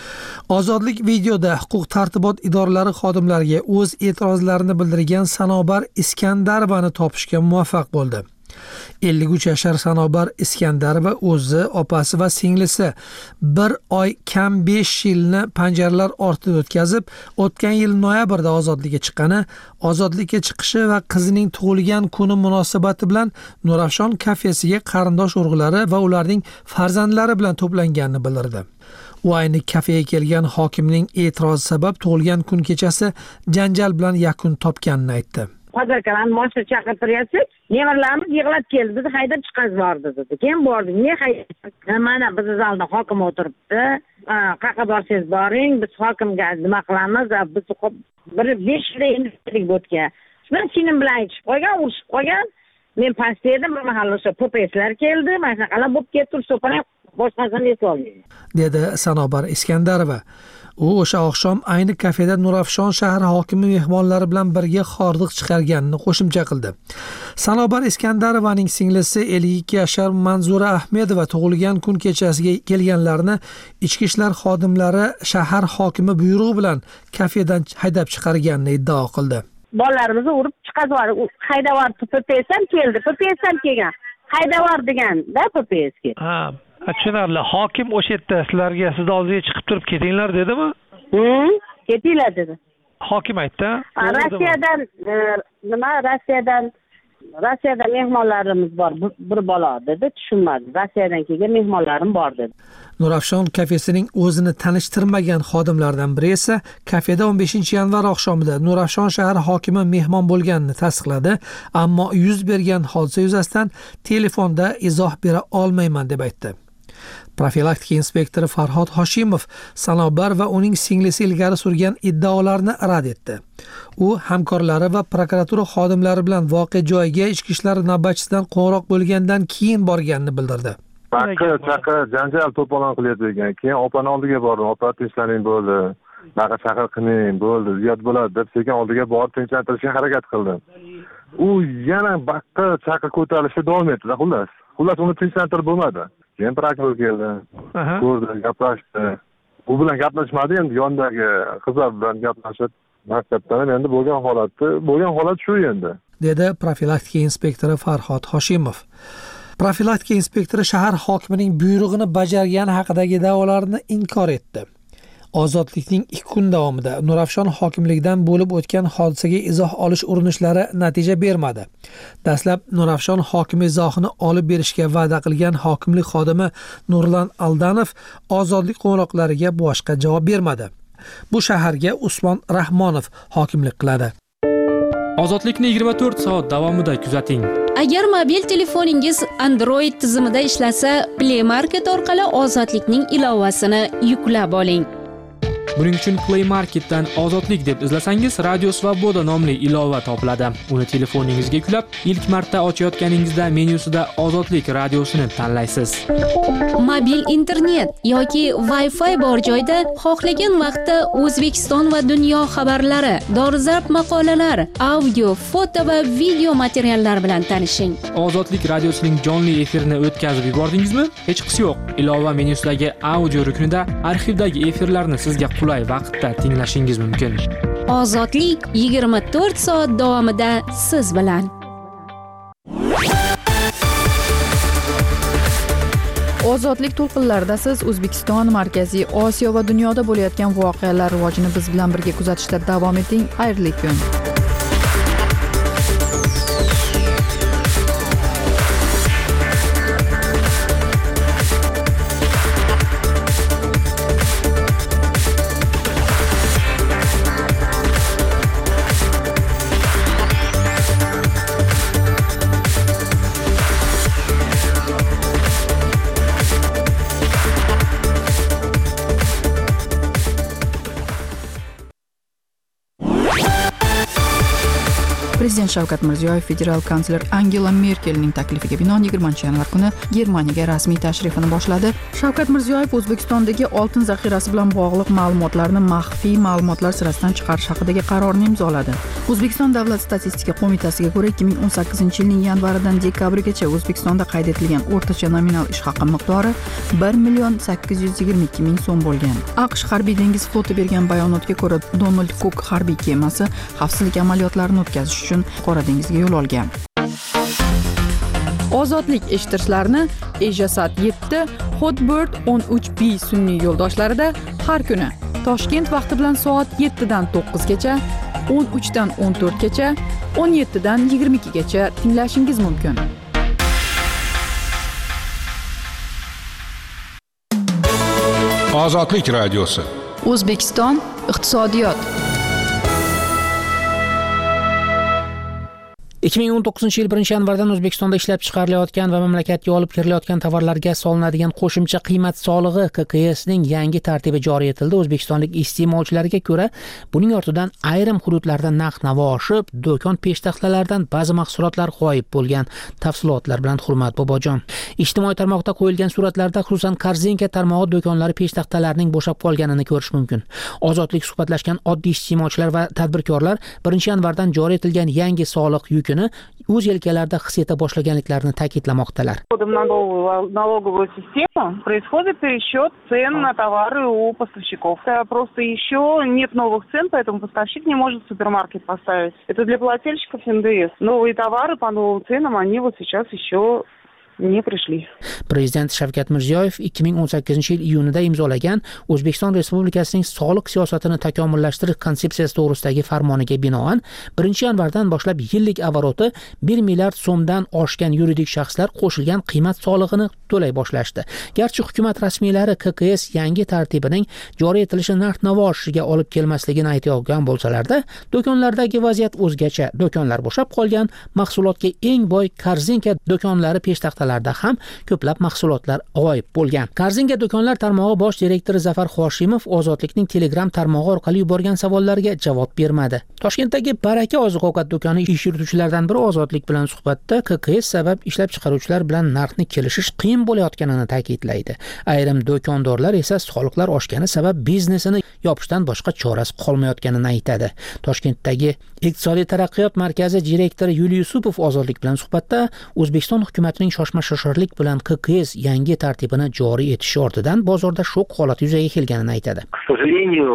Ozodlik videoda huquq tartibot idoralari xodimlariga o'z e'tirozlarini bildirgan Sanobar Iskandarovani topishga muvaffaq bo'ldi. ellik uch yashar Sanobar Iskandarova o'zi, opasi va singlisi bir oy kam besh yilni panjaralar ortida o'tkazib, o'tgan yil noyabrda ozodlikka chiqqani, ozodlikka chiqishi va qizining tug'ilgan kuni munosabati bilan Nurafshon kafesiga qarindosh urug'lari va ularning farzandlari bilan to'planganini bildirdi. U ayni kafega kelgan hokimning e'tirozi sabab tug'ilgan kun kechasi janjal bilan yakun topganini aytdi. Hozirgalarni moshina chaqirtiryapsiz, nevarlarimiz yig'lab keldi, bizni haydab chiqarib yubordi dedi. Keyin bordik, ne haydab? Mana bizni zalda hokim o'tiribdi. Qayerga borsangiz boring, biz hokimga nima qilamiz? Biz bir besh yil endi o'tgan. Shuni chinim bilan aytib qo'ygan, urishib qo'ygan. Men pastda edim, bir mahalla o'sha popeslar keldi, mana shunaqalar bo'lib ketdi, so'pani boshqasini eslolmayman, dedi Sanobar Iskandarova. U o'sha oqshom ayni kafeda Nurafshon shahar hokimi mehmonlari bilan birga hordiq chiqarganini qo'shimcha qildi. Sanobar Iskandarovaning singlisi ellik ikki yashar Manzura Ahmedova tug'ilgan kun kechasiga kelganlarni ichki ishlar xodimlari shahar hokimi buyrug'i bilan kafedan haydab chiqarganini iddao qildi. Bolalarimizni urib chiqarib, haydavor P P S ham keldi, P P S ham kelgan. Haydavor deganda P P S keldi. Ha, tushunarli. Hokim o'sha yerda sizlarga sizni oldingizga chiqib turib ketinglar dedimi? Hmm, ketinglar dedi. Hokim aytdi. Rossiyadan nima? Rossiyadan Rossiyadan mehmonlarimiz bor, bir bola dedi, tushunmadim. Rossiyadan kelgan mehmonlarim bor dedi. Nurafshon kafesining o'zini tanishtirmagan xodimlardan biri esa kafeda o'n beshinchi yanvar oqshomida Nurafshon shahar hokimi mehmon bo'lganini tasdiqladi, ammo yuz bergan hodisa yuzasidan telefonda izoh bera olmayman deb aytdi. Profilaktika inspektori Farhod Hoshimov Sanobar va uning singlisi ilgari surgan iddaolarni rad etdi. U hamkorlari va prokuratura xodimlari bilan voqea joyiga ichki ishlar navbatchisidan qo'ng'iroq bo'lgandan keyin borganini bildirdi. Chaqqa chaqqa janjal to'polon qilyapti ekan. Keyin opani oldiga bordim. Opa tinchlaning bo'ldi. Naqa chaqir qiling, bo'ldi, ziyod bo'ladi deb sekin oldiga borib tinchlantirishga harakat qildim. U yana baqqa chaqqa ko'tarilishda davom etdi, xullas. Xullas uni tinchlantirib bo'lmadi. Keyin prokuror keldi. Ko'rdi, gaplashdi. U bilan gaplashmadi, endi yondagi qizlar bilan gaplashib, maktabdan endi bo'lgan holatda, bo'lgan holat shu endi, dedi profilaktika inspektori Farhod Hoshimov. Profilaktika inspektori shahar hokimining buyrug'ini bajargani haqidagi da'volarni inkor etdi. Ozodlikning ikki kun davomida Nurafshon hokimligidan bo'lib o'tgan hodisaga izoh olish urinishlari natija bermadi. Dastlab Nurafshon hokimi izohini olib berishga va'da qilgan hokimlik xodimi Nurlan Aldanov ozodlik qo'ng'iroqlariga boshqa javob bermadi. Bu shaharga Usmon Rahmonov hokimlik qiladi. Ozodlikni yigirma to'rt soat davomida kuzating. Agar mobil telefoningiz Android tizimida ishlasa, Play Market orqali Ozodlikning ilovasini yuklab oling. Buning uchun Play Marketdan Ozodlik deb izlasangiz, Radio Svoboda nomli ilova topiladi. Uni telefoningizga yuklab, ilk marta ochayotganingizda menyusida Ozodlik radiosini tanlaysiz. Mobil internet yoki Wi-Fi bor joyda xohlagan vaqtda O'zbekiston va dunyo xabarlari, dolzarb maqolalar, audio, foto va video materiallar bilan tanishing. Ozodlik radiosining jonli efirini o'tkazib yubordingizmi? Hech qisi yo'q. Ilova menyusidagi audio ruknida arxivdagi efirlarni sizga qulay vaqtda tinglashingiz mumkin. Ozodlik yigirma to'rt soat davomida siz bilan. Ozodlik to'lqinlarida siz O'zbekiston, Markaziy Osiyo va dunyoda bo'layotgan voqealar rivojini biz bilan birga kuzatishda davom eting. Xayrli kun. Prezident Shavkat Mirziyoyev federal kansler Angela Merkelning taklifiga binoan yigirmanchi yanvar kuni Germaniyaga rasmiy tashrifini boshladi. Shavkat Mirziyoyev O'zbekistondagi oltin zaxirasi bilan bog'liq ma'lumotlarni maxfiy ma'lumotlar sirasidan chiqarish haqidagi qarorni imzoladi. O'zbekiston Davlat statistika qo'mitasiga ko'ra ikki ming o'n sakkizinchi yilning yanvaridan dekabrigacha O'zbekistonda qayd etilgan o'rtacha nominal ish haqi miqdori bir million sakkiz yuz yigirma ikki ming so'm bo'lgan. AQSh harbiy dengiz floti bergan bayonotga ko'ra Donald Cook harbiy kemasi xavfsizlik amaliyotlarini o'tkazish uchun Qora dengizga yo'l olgan. Ozodlik eshittirishlarni Ejasat yetti, Hotbird o'n uch B sun'iy yo'ldoshlarida har kuni Toshkent vaqti bilan soat yettidan to'qqizgacha, o'n uchdan o'n to'rtgacha, o'n yettidan yigirma ikkigacha tinglashingiz mumkin. Ozodlik radiosi. O'zbekiston iqtisodiyot. ikki ming o'n to'qqizinchi yil birinchi yanvardan O'zbekistonda ishlab chiqarilayotgan va mamlakatga olib kirilayotgan tovarlarga solinadigan qo'shimcha qiymat solig'i K K S ning yangi tartibi joriy etildi. O'zbekistonlik iste'molchilarga ko'ra, buning ortidan ayrim hududlarda narx-navo oshib, do'kon peshtaxtalaridan ba'zi mahsulotlar g'oyib bo'lgan. Tafsilotlar bilan Hurmat Bobojon. Ijtimoiy tarmoqda qo'yilgan suratlarda xususan Korzinka tarmog'i do'konlari peshtaxtalarining bo'shab qolganini ko'rish mumkin. Ozodlik suhbatlashgan oddiy iste'molchilar va tadbirkorlar birinchi yanvardan joriy etilgan yangi soliq yukini o'z yelkalarida his eta boshlaganliklarini ta'kidlamoqdalar. Входом на новую налоговую систему происходит пересчет цен на товары у поставщиков. Это просто еще нет новых цен, поэтому поставщик не может в супермаркет поставить. Это для плательщиков эн дэ эс. Новые товары по новым ценам, они вот сейчас еще не пришли. Prezident Shavkat Mirziyoyev ikki ming o'n sakkizinchi yil iyunida imzolagan O'zbekiston Respublikasining soliq siyosatini takomillashtirish konsepsiyasi to'g'risidagi farmoniga binoan birinchi yanvardan boshlab yillik avaroti bir milliard so'mdan oshgan yuridik shaxslar qo'shilgan qiymat solig'ini to'lay boshlashdi. Garchi hukumat rasmiylari K K S yangi tartibining joriy etilishi narx-navo oshishiga olib kelmasligini aytayotgan bo'lsalarda, do'konlardagi vaziyat o'zgacha. Do'konlar bo'shab qolgan, mahsulotga eng boy Korzinka do'konlari peshtaxtalarida ham ko'plab mahsulotlar g'oyib bo'lgan. Korzinka do'konlar tarmog'i bosh direktori Zafar Hoshimov Ozodlikning Telegram tarmog'i orqali yuborgan savollarga javob bermadi. Toshkentdagi Baraka oziq-ovqat do'koni ish yurituvchilaridan biri Ozodlik bilan suhbatda K K S sabab ishlab chiqaruvchilar bilan narxni kelishish qiyin bo'layotganini ta'kidlaydi. Ayrim do'kondorlar esa soliqlar oshgani sabab biznesini yopishdan boshqa chorasi qolmayotganini aytadi. Toshkentdagi Iqtisodiy taraqqiyot markazi direktori Yuliy Yusupov Ozodlik bilan suhbatda O'zbekiston hukumatining shoshma-shoshirlik bilan K K S yangi tartibini joriy etishi ortidan bozorda shok holati yuzaga kelganini aytadi. К сожалению,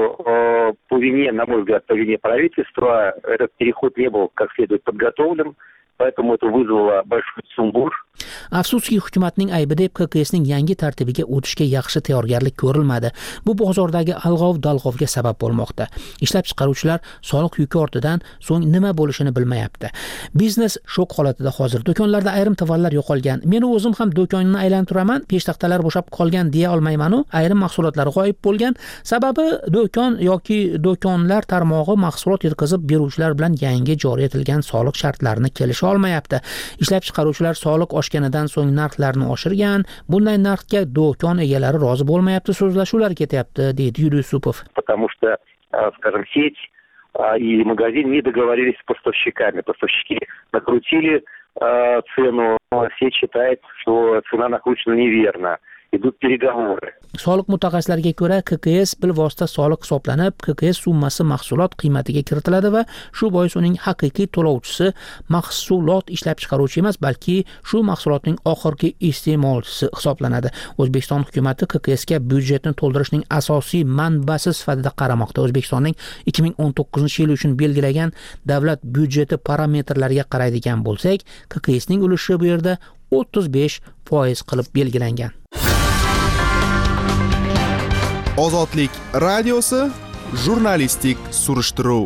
по вине, на мой взгляд, по вине правительства, этот переход не был как следует подготовлен, поэтому это вызвало большой сумбур. Afsuski hukumatning aybi deb K K S ning yangi tartibiga o'tishga yaxshi tayyorgarlik ko'rilmadi. Bu bozordagi alg'ov-dalg'ovga sabab bo'lmoqda. Ishlab chiqaruvchilar soliq yuki ortidan so'ng nima bo'lishini bilmayapti. Biznes shok holatida hozir. Do'konlarda ayrim tovarlar yo'qolgan. Men o'zim ham do'konni aylantiraman, peshtaxtalar bo'shab qolgan deya olmayman-u. Ayrim mahsulotlar g'oyib bo'lgan. Sababi do'kon yoki do'konlar tarmog'i mahsulot yetkazib beruvchilar bilan yangi joriy etilgan soliq shartlarini kelish erisha olmayapti. Ishlab chiqaruvchilar soliq oshganidan so'ng narxlarni oshirgan. Bunday narxga do'kon egalari rozi bo'lmayapti, so'zlashuvlar ketyapti, deydi Yusupov. Потому что, скажем, сеть и магазин не договорились с поставщиками. Поставщики накрутили цену, сеть считает, что цена накручена неверно. Idut переговоры. Soliq mutaxassislariga ko'ra, K K S bilvosita soliq hisoblanib, K K S summasi mahsulot qiymatiga kiritiladi va shu bois uning haqiqiy to'lovchisi mahsulot ishlab chiqaruvchi emas, balki shu mahsulotning oxirgi iste'molchisi hisoblanadi. O'zbekiston hukuomati K K S ga byudjetni to'ldirishning asosiy manbasi sifatida qaramoqda. O'zbekistonning ikki ming o'n to'qqizinchi yil uchun belgilagan davlat byudjeti parametrlariga qaraydigan bo'lsak, K K S ning ulushi bu yerda o'ttiz besh foiz qilib belgilangan. Ozodlik radiosi jurnalistik surishtiruv.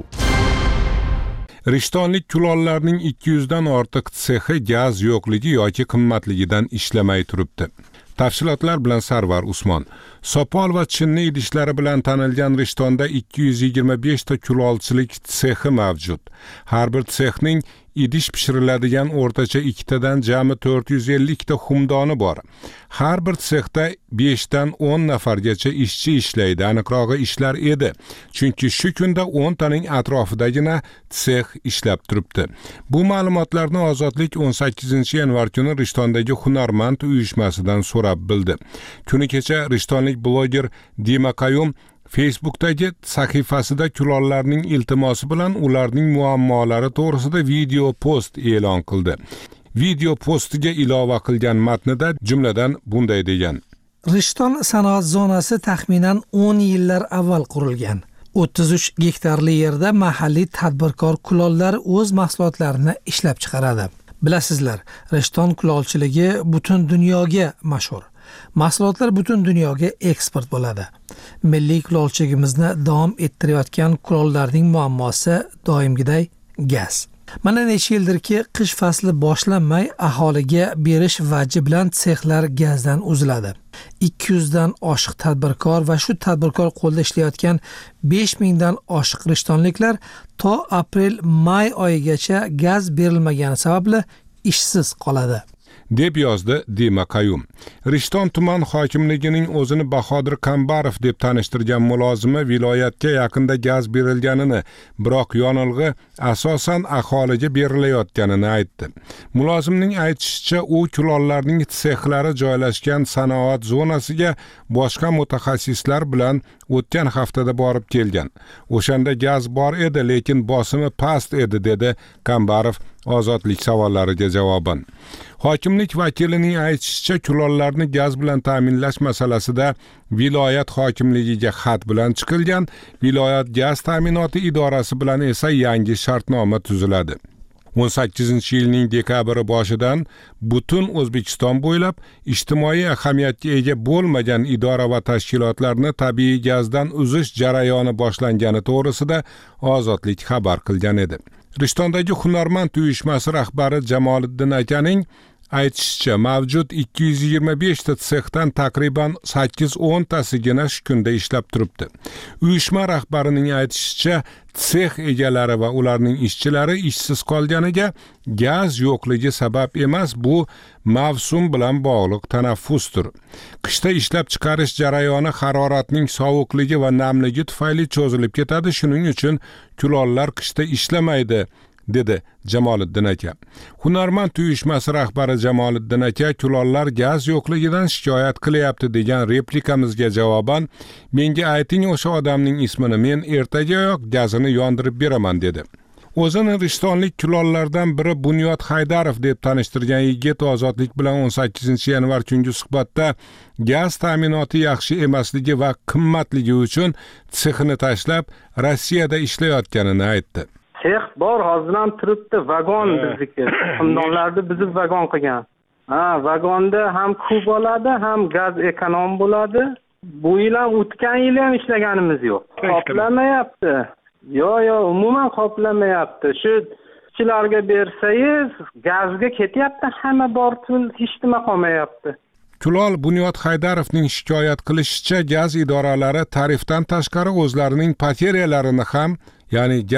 Rishtonlik kulollarning ikki yuz dan ortiq sexi gaz yo'qligi yoki qimmatligidan ishlamay turibdi. Tafsilotlar bilan Sarvar Usmon. Sopol va chinni idishlari bilan tanilgan Rishtonda ikki yuz yigirma besh ta kulolchilik sexi mavjud. Har bir sexning idish pishiriladigan o'rtacha ikkitadan jami to'rt yuz ellik ta xumdoni bor. Har bir sexda besh dan o'n nafargacha ishchi ishlaydi. Aniqrog'i ishlar edi. Chunki shu kunda o'n taning atrofidagina sex ishlab turibdi. Bu ma'lumotlarni Ozodlik o'n sakkizinchi yanvar kuni Rishtondagi Hunarmand uyushmasidan so'rab bildi. Kuni kecha Rishtonlik bloger Dima Qayum Facebook'dagi sahifasida kulollarning iltimosi bilan ularning muammolari to'g'risida video post e'lon qildi. Video postiga ilova qilgan matnida jumladan bunday degan: Rishton sanoat zonasi taxminan o'n yillar avval qurilgan. o'ttiz uch gektarli yerda mahalliy tadbirkor kulollar o'z mahsulotlarini ishlab chiqaradi. Bilasizlar, Rishton kulolchiligi butun dunyoga mashhur. Mahsulotlar butun dunyoga eksport bo'ladi. Milliy kulolchiligimizni davom ettirayotgan kulollarning muammosi doimgiday gaz. Mana necha yildirki qish fasli boshlanmay aholiga berish vaji bilan sexlar gazdan uziladi. ikki yuz dan oshiq tadbirkor va shu tadbirkor qo'lda ishlayotgan besh ming dan oshiq rishtonliklar to aprel-may oyigacha gaz berilmagani sababli ishsiz qoladi, deb yozdi Dima Qayum. Rishton tuman hokimligining o'zini Bahodir Kambarov deb tanishtirgan mulozimi viloyatga yaqinda gaz berilganini, biroq yonilg'i asosan aholiga berilayotganini aytdi. Mulozimning aytishicha, u kulollarning sexlari joylashgan sanoat zonasiga boshqa mutaxassislar bilan o'tgan haftada borib kelgan. O'shanda gaz bor edi, lekin bosimi past edi, dedi Kambarov Ozodlik savollariga javoban. Hokimlik vakilining aytishicha, kulollarni gaz bilan ta'minlash masalasida viloyat hokimligiga xat bilan chiqilgan. Viloyat gaz ta'minoti idorasi bilan esa yangi shartnoma tuziladi. o'n sakkizinchi yilning dekabri boshidan butun O'zbekiston bo'ylab ijtimoiy ahamiyatga ega bo'lmagan idora va tashkilotlarni tabiiy gazdan uzish jarayoni boshlangani to'g'risida Ozodlik xabar qilgan edi. Rishtondagi Hunarmand uyushmasi rahbari Jamoliddin akaning aytishicha, mavjud ikki yuz yigirma besh ta sexdan taqriban sakkiz o'n tasigina shu kunda ishlab turibdi. Uyushma rahbarining aytishicha, sex egalari va ularning ishchilari ishsiz qolganiga gaz yo'qligi sabab emas, bu mavsum bilan bog'liq tanaffusdir. Qishda ishlab chiqarish jarayoni haroratning sovuqligi va namligi tufayli cho'zilib ketadi, shuning uchun kulollar qishda ishlamaydi, dedi Jamoliddin aka. Hunarmand uyushmasi rahbari Jamoliddin aka kulollar gaz yo'qligidan shikoyat qilyapti degan replikamizga javoban, menga ayting o'sha odamning ismini, men ertagayoq gazini yondirib beraman, dedi. O'zini rishtonlik kulollardan biri Bunyod Haydarov deb tanishtirgan yigit Ozodlik bilan o'n sakkizinchi yanvar kungi suhbatda gaz ta'minoti yaxshi emasligi va qimmatligi uchun sexini tashlab Rossiyada ishlayotganini aytdi. Sex bor, hozir ham turibdi, vagon bizniki. Xumdonlarni buzib vagon qilgan. Ha, vagonda ham kub bo'ladi, ham gaz ekonom bo'ladi. Bu yil ham o'tgan yil ham ishlaganimiz yo'q. Qoplamayapti. Yo'q, yo'q, umuman qoplamayapti. Shu ishchilarga bersangiz, gazga ketyapti, hamma bor pul hech nima qolmayapti. Kulol Bunyod Haydarovning shikoyat qilishicha, gaz idoralari tarifdan tashqari o'zlarining bateriyalarini ham, ya'ni gaz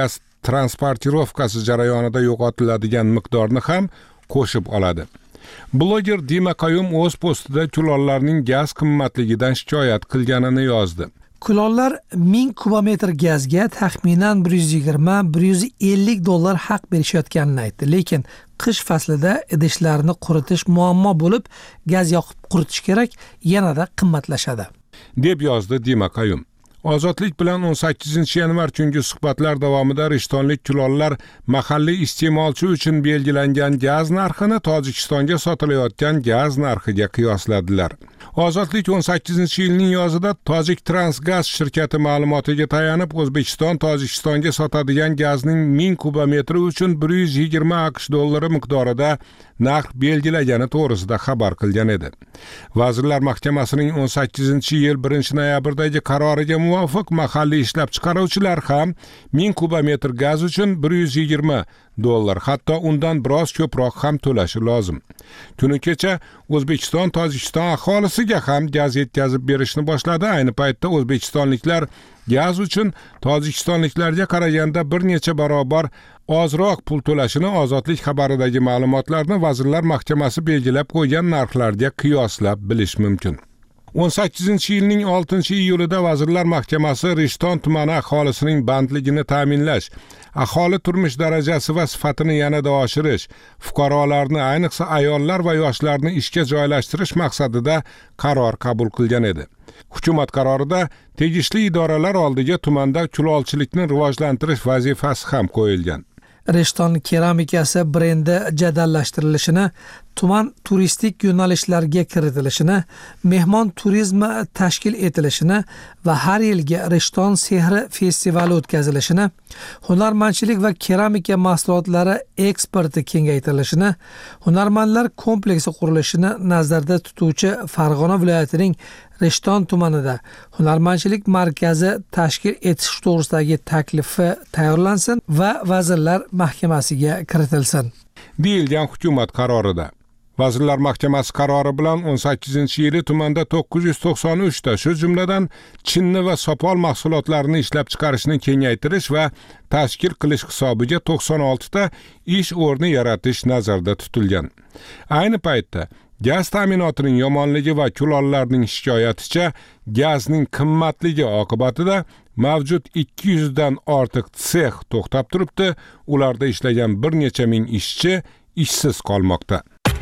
transportirovkasi jarayonida yo'qotiladigan miqdorni ham qo'shib oladi. Bloger Dima Qayum o'z postida kulollarning gaz qimmatligidan shikoyat qilganini yozdi. Kulollar ming kubometr gazga taxminan bir yuz yigirma bir yuz ellik dollar haq berishayotganini aytdi. Lekin qish faslida idishlarni quritish muammo bo'lib, gaz yoqib quritish kerak, yanada qimmatlashadi, deb yozdi Dima Qayum. Ozodlik bilan o'n sakkizinchi yanvar kungi suhbatlar davomida rishtonlik kulollar mahalliy iste'molchi uchun belgilangan gaz narxini Tojikistonga sotilayotgan gaz narxiga qiyosladilar. Ozodlik o'n sakkizinchi yilning yozida Tojik Transgaz shirkati ma'lumotiga tayanib, O'zbekiston Tojikistonga sotadigan gazning ming kubometri uchun bir yuz yigirma aqsh dollari miqdorida narx belgilagani to'g'risida xabar qilgan edi. Vazirlar Mahkamasining o'n sakkizinchi yil birinchi noyabrdagi qaroriga muvofiq mahalliy ishlab chiqaruvchilar ham ming kubometr gaz uchun bir yuz yigirma dollar, hatto undan biroz ko'proq ham to'lashi lozim. Kuni kecha O'zbekiston Tojikiston aholisiga ham gaz yetkazib berishni boshladi. Ayni paytda o'zbekistonliklar gaz uchun tojikistonliklarga qaraganda bir necha barobar ozroq pul to'lashini Ozodlik xabaridagi ma'lumotlarni Vazirlar Mahkamasi belgilab qo'ygan narxlarga qiyoslab bilish mumkin. o'n sakkizinchi yilning oltinchi iyulida Vazirlar Mahkamasi Rishton tumani aholisining bandligini ta'minlash, aholi turmush darajasi va sifatini yanada oshirish, fuqarolarni, ayniqsa ayollar va yoshlarni ishga joylashtirish maqsadida qaror qabul qilgan edi. Hukumat qarorida tegishli idoralar oldiga tumanda kulolchilikni rivojlantirish vazifasi ham qo'yilgan. Rishton keramikasi brendi jadallashtirilishini, tuman turistik yo'nalishlarga kiritilishini, mehmon turizmi tashkil etilishini va har yilgi Rishton sehri festivali o'tkazilishini, hunarmandchilik va keramika mahsulotlari eksporti kengaytirilishini, hunarmandlar kompleksi qurilishini nazarda tutuvchi Farg'ona viloyatining Rishton tumanida hunarmandchilik markazi tashkil etish to'g'risidagi taklifi tayyorlansin va Vazirlar Mahkamasiga kiritilsin, deyilgan hukumat qarorida. Vazirlar Mahkamasi qarori bilan o'n sakkizinchi yili tumanda to'qqiz yuz to'qson uch ta, shu jumladan chinni va sopol mahsulotlarini ishlab chiqarishni kengaytirish va tashkil qilish hisobiga to'qson olti ta ish o'rni yaratish nazarda tutilgan. Ayni paytda gaz ta'minotining yomonligi va kulollarning shikoyaticha gazning qimmatligi oqibatida mavjud ikki yuz dan ortiq sex to'xtab turibdi. Ularda ishlagan bir necha ming ishchi ishsiz qolmoqda.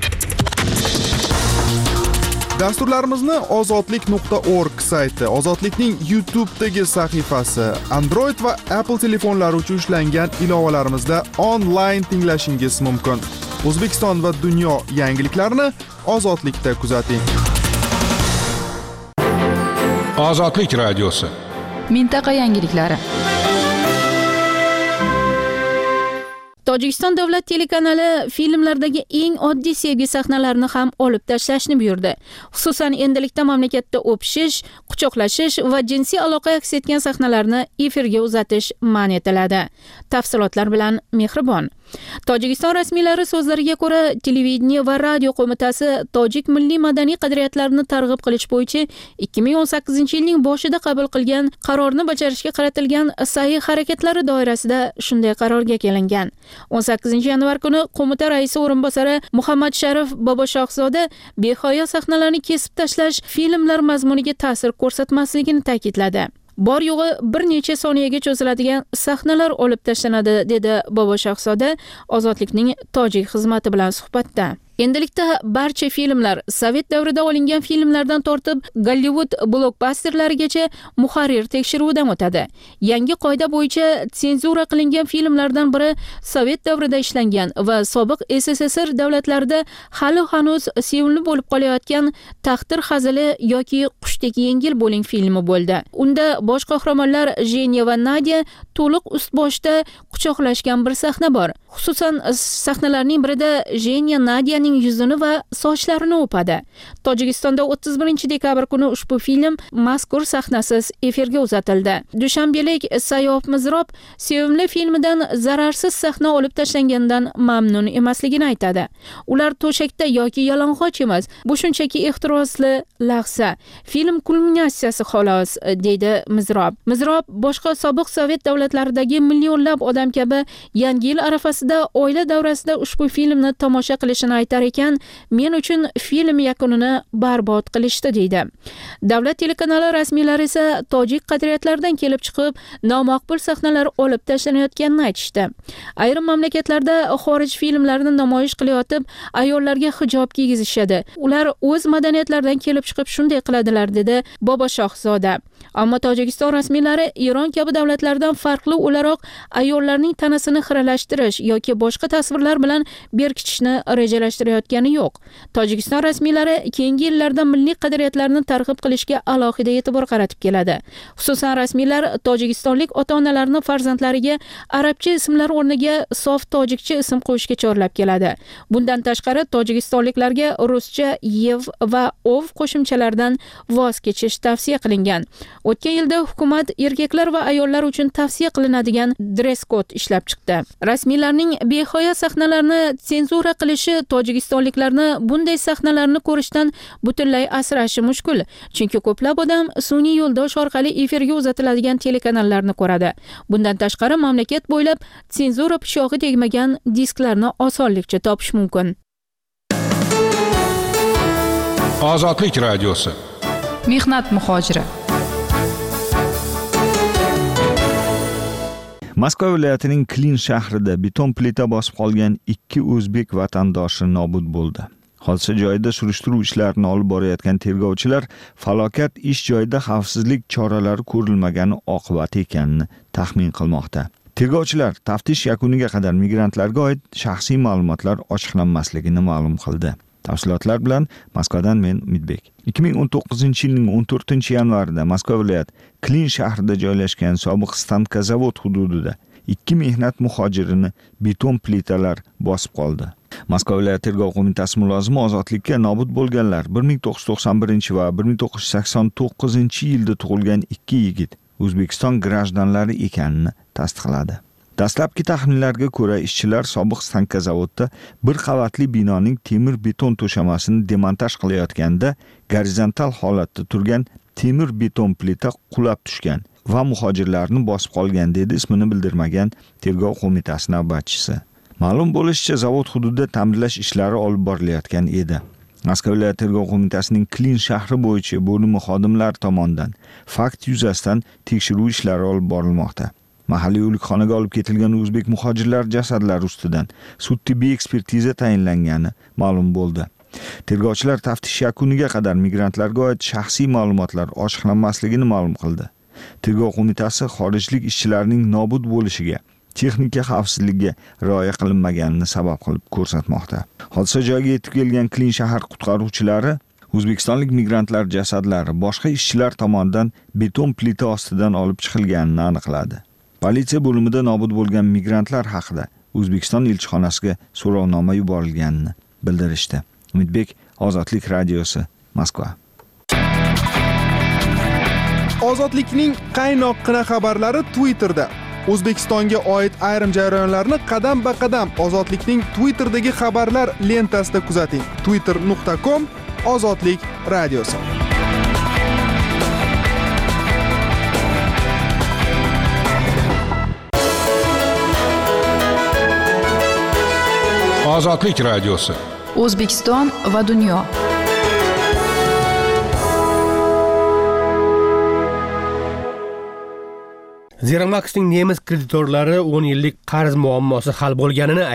Dasturlarimizni ozodlik nuqta org sayti, Ozodlikning YouTube'dagi sahifasi, Android va Apple telefonlari uchun ishlangan ilovalarimizda onlayn tinglashingiz mumkin. O'zbekiston va dunyo yangiliklarini Ozodlikda kuzating. Ozodlik radiosi. Mintaqa yangiliklari. Tojikiston davlat telekanali filmlardagi eng oddiy sevgi sahnalarini ham olib tashlashni buyurdi. Xususan, endilikda mamlakatda o'pishish, quchoqlashish va jinsiy aloqa aks etgan sahnalarni efirga uzatish man etiladi. Tafsilotlar bilan Mehribon. Tojikiston rasmiylari so'zlariga ko'ra, televideniya va radio qo'mitasi tojik milliy madaniy qadriyatlarini targ'ib qilish bo'yicha ikki ming o'n sakkizinchi yilning boshida qabul qilgan qarorni bajarishga qaratilgan sa'y harakatlari doirasida shunday qarorga kelingan. o'n sakkizinchi yanvar kuni qo'mita raisi o'rinbosari Muhammad Sharif Boboshohzoda behoya sahnalarni kesib tashlash filmlar mazmuniga ta'sir ko'rsatmasligini ta'kidladi. Bor yo'g'i bir necha soniyaga cho'ziladigan sahnalar olib tashlanadi, dedi Boboshohzoda Ozodlikning tojik xizmati bilan suhbatda. Endilikda barcha filmlar Sovet davrida olingan filmlardan tortib Gollivud blokbasterlarigacha muharrir tekshiruvidan o'tadi. Yangi qoida bo'yicha senzura qilingan filmlardan biri Sovet davrida ishlangan va sobiq S S S R davlatlarida hali hanuz sevimli bo'lib qolayotgan Taqdir hazili yoki Qushdek yengil bo'ling filmi bo'ldi. Unda bosh qahramonlar Jenya va Nadia to'liq ust-boshda quchoqlashgan bir sahna bor. Xususan, sahnalarning birida Jenya Nadiyaning yuzini va sochlarini o'padi. Tojikistonda o'ttiz birinchi dekabr kuni ushbu film mazkur sahnasiz efirga uzatildi. Dushanbalik Sayof Mizrob Sevimli filmidan zararsiz sahna olib tashlanganidan mamnun emasligini aytadi. Ular to'shakda yoki yalang'och emas, bu shunchaki ehtirosli lahza, film kulminatsiyasi xolos, deydi Mizrob. Mizrob boshqa sobiq Sovet davlatlaridagi millionlab odam kabi Yangi yil arafasida oila davrasida ushbu filmni tomosha qilishini aytar ekan, men uchun film yakunini barbod qilishdi, deydi. Davlat telekanali rasmiylari esa tojik qadriyatlaridan kelib chiqib, nomaqbul sahnalar olib tashlanayotganini aytishdi. Ayrim mamlakatlarda xorij filmlarini namoyish qilayotib, ayollarga hijob kiygizishadi. Ular o'z madaniyatlaridan kelib chiqib shunday qiladilar, dedi Boboshohzoda. Ammo Tojikiston rasmiylari Iron kabi davlatlardan farqli o'laroq ayollarning tanasini xiralashtirish yoki boshqa tasvirlar bilan berkitishni rejalashtirayotgani yo'q. Tojikiston rasmiylari keyingi yillarda milliy qadriyatlarni targ'ib qilishga alohida e'tibor qaratib keladi. Xususan, rasmiylar tojikistonlik ota-onalarni farzandlariga arabcha ismlar o'rniga sof tojikcha ism qo'yishga chorlab keladi. Bundan tashqari, tojikistonliklarga ruscha yev va ov qo'shimchalaridan voz kechish tavsiya qilingan. O'tgan yilda hukumat erkaklar va ayollar uchun tavsiya qilinadigan dress kod ishlab chiqdi. Rasmiylarning behoya sahnalarni senzura qilishi tojikistonliklarni bunday sahnalarni ko'rishdan butunlay asrashi mushkul. Chunki ko'plab odam sun'iy yo'ldosh orqali efirga uzatiladigan telekanallarni ko'radi. Bundan tashqari, mamlakat bo'ylab senzura pishog'i tegmagan disklarni osonlikcha topish mumkin. Ozodlik radiosi. Mehnat muhojiri. Moskva viloyatining Klin shahrida beton plita bosib qolgan ikki o'zbek vatandoshi nobud bo'ldi. Hodisa joyida surishtiruv ishlarini olib borayotgan tergovchilar falokat ish joyida xavfsizlik choralari ko'rilmagani oqibati ekanini taxmin qilmoqda. Tergovchilar taftish yakuniga qadar migrantlarga oid shaxsiy ma'lumotlar ochiqlanmasligini ma'lum qildi. Tafsilotlar bilan Moskvadan men Umidbek. ikki ming o'n to'qqizinchi yilning o'n to'rtinchi yanvarida Moskva viloyat Klin shahrida joylashgan sobiq Stanka zavod hududida ikki mehnat muhojirini beton plitalar bosib qoldi. Moskva viloyat tergov qo'mitasi mulozimi ozodlikka nobud bo'lganlar bir ming to'qqiz yuz to'qson birinchi va bir ming to'qqiz yuz sakson to'qqizinchi yilda tug'ilgan ikki yigit O'zbekiston grajdanlari ekanini tasdiqladi. Dastlabki taxminlarga ko'ra, ishchilar sobiq Stanka zavodda bir qavatli binoning temir beton to'shamasini demontaj qilayotganda gorizontal holatda turgan temir beton plita qulab tushgan va muhojirlarni bosib qolgan, dedi ismini bildirmagan tergov qo'mitasi navbatchisi. Ma'lum bo'lishicha, zavod hududida ta'mirlash ishlari olib borilayotgan edi. Moskva viloyat tergov qo'mitasining Klin shahri bo'yicha bo'limi xodimlari tomonidan fakt yuzasidan tekshiruv ishlari olib borilmoqda. Mahalliy o'likxonaga olib ketilgan o'zbek muhojirlar jasadlari ustidan sud tibbiy ekspertiza tayinlangani ma'lum bo'ldi. Tergovchilar taftish yakuniga qadar migrantlarga oid shaxsiy ma'lumotlar ochiqlanmasligini ma'lum qildi. Tergov qo'mitasi xorijlik ishchilarning nobud bo'lishiga, texnika xavfsizligiga rioya qilinmaganini sabab qilib ko'rsatmoqda. Hodisa joyiga yetib kelgan Klin shahar qutqaruvchilari O'zbekistonlik migrantlar jasadlari boshqa ishchilar tomonidan beton plita ostidan olib chiqilganini aniqladi. Politsiya bo'limida nobud bo'lgan migrantlar haqida O'zbekiston elchixonasiga so'rovnoma yuborilganini bildirishdi. Umidbek, Ozodlik radiosi, Moskva. Ozodlikning qaynoqqina xabarlari Twitterda. O'zbekistonga oid ayrim jarayonlarni qadam-ba-qadam Ozodlikning Twitterdagi xabarlar lentasida kuzating. twitter nuqta com Ozodlik radiosi. Ozodlik radiosi. O'zbekiston va dunyo. Zermaxning nemis kreditorlari o'n yillik qarz muammosi hal bo'lganini aytdi.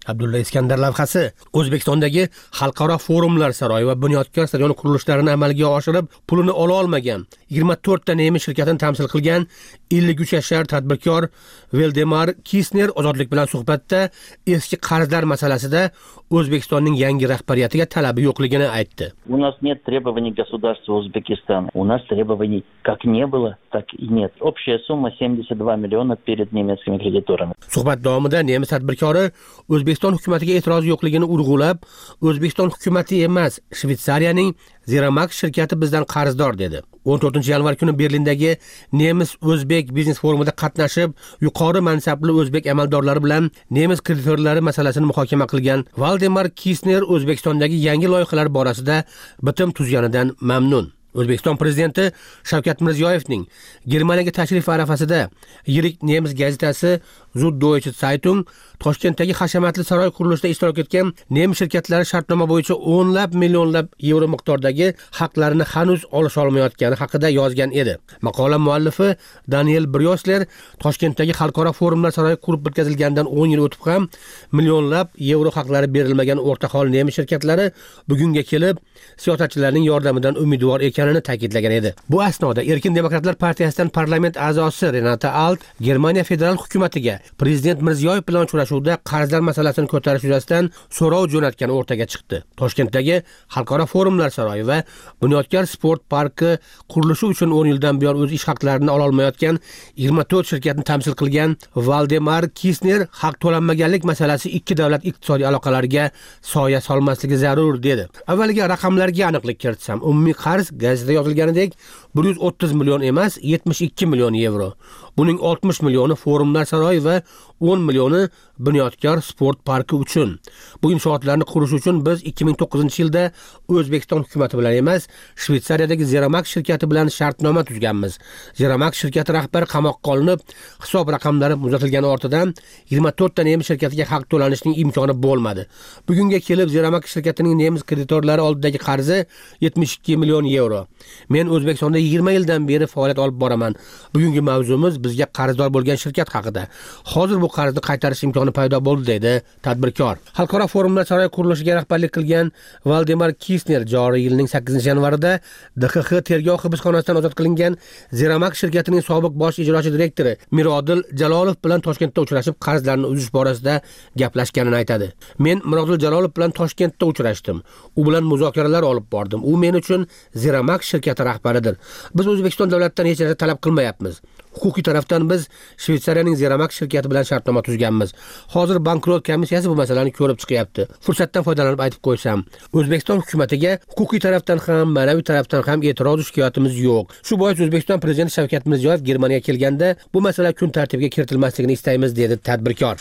Abdulla Iskandar lavhasi O'zbekistondagi xalqaro forumlar saroyi va bunyodkor stadion qurilishlarini amalga oshirib, pulini ola olmagan yigirma to'rt ta nemis shirkatini tamsil qilgan ellik uch yashar tadbirkor Valdemar Kisner Ozodlik bilan suhbatda eski qarzlar masalasida O'zbekistonning yangi rahbariyatiga talabi yo'qligini aytdi. У нас нет требований государства Узбекистана. У нас требований как не было, так и нет. Общая сумма семьдесят два миллиона перед немецкими кредиторами. Suhbat davomida nemis tadbirkori O'zbekiston hukumatiga e'tirozi yo'qligini urg'ulab, O'zbekiston hukumati emas, Shvetsariyaning Zeramax shirkati bizdan qarzdor dedi. o'n to'rtinchi yanvar kuni Berlindagi nemis o'zbek biznes forumida qatnashib, yuqori mansabli o'zbek amaldorlari bilan nemis kreditorlari masalasini muhokama qilgan Valdemar Kisner O'zbekistondagi yangi loyihalar borasida bitim tuzganidan mamnun. O'zbekiston prezidenti Shavkat Mirziyoyevning Germaniyaga tashrif arafasida yirik nemis gazetasi Süddeutsche Zeitung Toshkentdagi hashamatli saroy qurilishida ishtirok etgan nemis shirkatlari shartnoma bo'yicha o'nlab millionlab yevro miqdordagi haqlarini hanuz olish olmayotgani haqida yozgan edi. Maqola muallifi Daniel Bryosler Toshkentdagi xalqaro forumlar saroyi qurib bitkazilgandan o'n yil o'tib ham millionlab yevro haqlari berilmagan o'rtahol nemis shirkatlari bugunga kelib siyosatchilarning yordamidan umidvor ekanini ta'kidlagan edi. Bu asnoda Erkin Demokratlar partiyasidan parlament a'zosi Renata Alt Germaniya federal hukumatiga prezident Mirziyoyev bilan uchrashuvda qarzlar masalasini ko'tarish yuzasidan so'rov jo'natgan o'rtaga chiqdi. Toshkentdagi xalqaro forumlar saroyi va bunyodkor sport parki qurilishi uchun o'n yildan buyon o'z ish haqlarini ola olmayotgan yigirma to'rt shirkatni tamsil qilgan Valdemar Kisner haq to'lanmaganlik masalasi ikki davlat iqtisodiy aloqalariga soya solmasligi zarur dedi. Avvaliga raqamlarga aniqlik kiritsam, umumiy qarz gazetada yozilganidek bir yuz o'ttiz million emas, yetmish ikki million yevro. Buning oltmish millioni forumlar saroyi va o'n millioni bunyodkor sport parki uchun. Bu inshootlarni qurish uchun biz ikki ming to'qqizinchi yilda O'zbekiston hukumati bilan emas, Shvetsariyadagi Zeramax shirkati bilan shartnoma tuzganmiz. Zeramax shirkati rahbari qamoqqa olinib, hisob raqamlari muzatilgani ortidan yigirma to'rt ta nemis shirkatiga haq to'lanishning imkoni bo'lmadi. Bugunga kelib Zeramax shirkatining nemis kreditorlari oldidagi qarzi yetmish ikki million yevro. Men O'zbekistonda yigirma yildan beri faoliyat olib boraman. Bugungi mavzumiz bizga qarzdor bo'lgan shirkat haqida. Hozir bu qarzni qaytarish imkoni paydo bo'ldi dedi tadbirkor. Xalqaro forumlar saroyi qurilishiga rahbarlik qilgan Valdemar Kisner joriy yilning sakkizinchi yanvarida D X X tergov hibsxonasidan ozod qilingan Zeramax shirkatining sobiq bosh ijrochi direktori Mirodil Jalolov bilan Toshkentda uchrashib qarzlarni uzish borasida gaplashganini aytadi. Men Mirodil Jalolov bilan Toshkentda uchrashdim. U bilan muzokaralar olib bordim. U men uchun Zeramax shirkati rahbaridir. Biz O'zbekiston davlatidan hech narsa talab qilmayapmiz. Huquqiy tarafdan biz Shvetsariyaning Zeramax shirkati bilan shartnoma tuzganmiz. Hozir bankrot komissiyasi bu masalani ko'rib chiqyapti. Fursatdan foydalanib aytib qo'ysam, O'zbekiston hukumatiga huquqiy tarafdan ham, ma'naviy tarafdan ham e'tiroz shikoyatimiz yo'q. Shu bois O'zbekiston prezidenti Shavkat Mirziyoyev Germaniyaga kelganda bu masala kun tartibiga kiritilmasligini istaymiz dedi tadbirkor.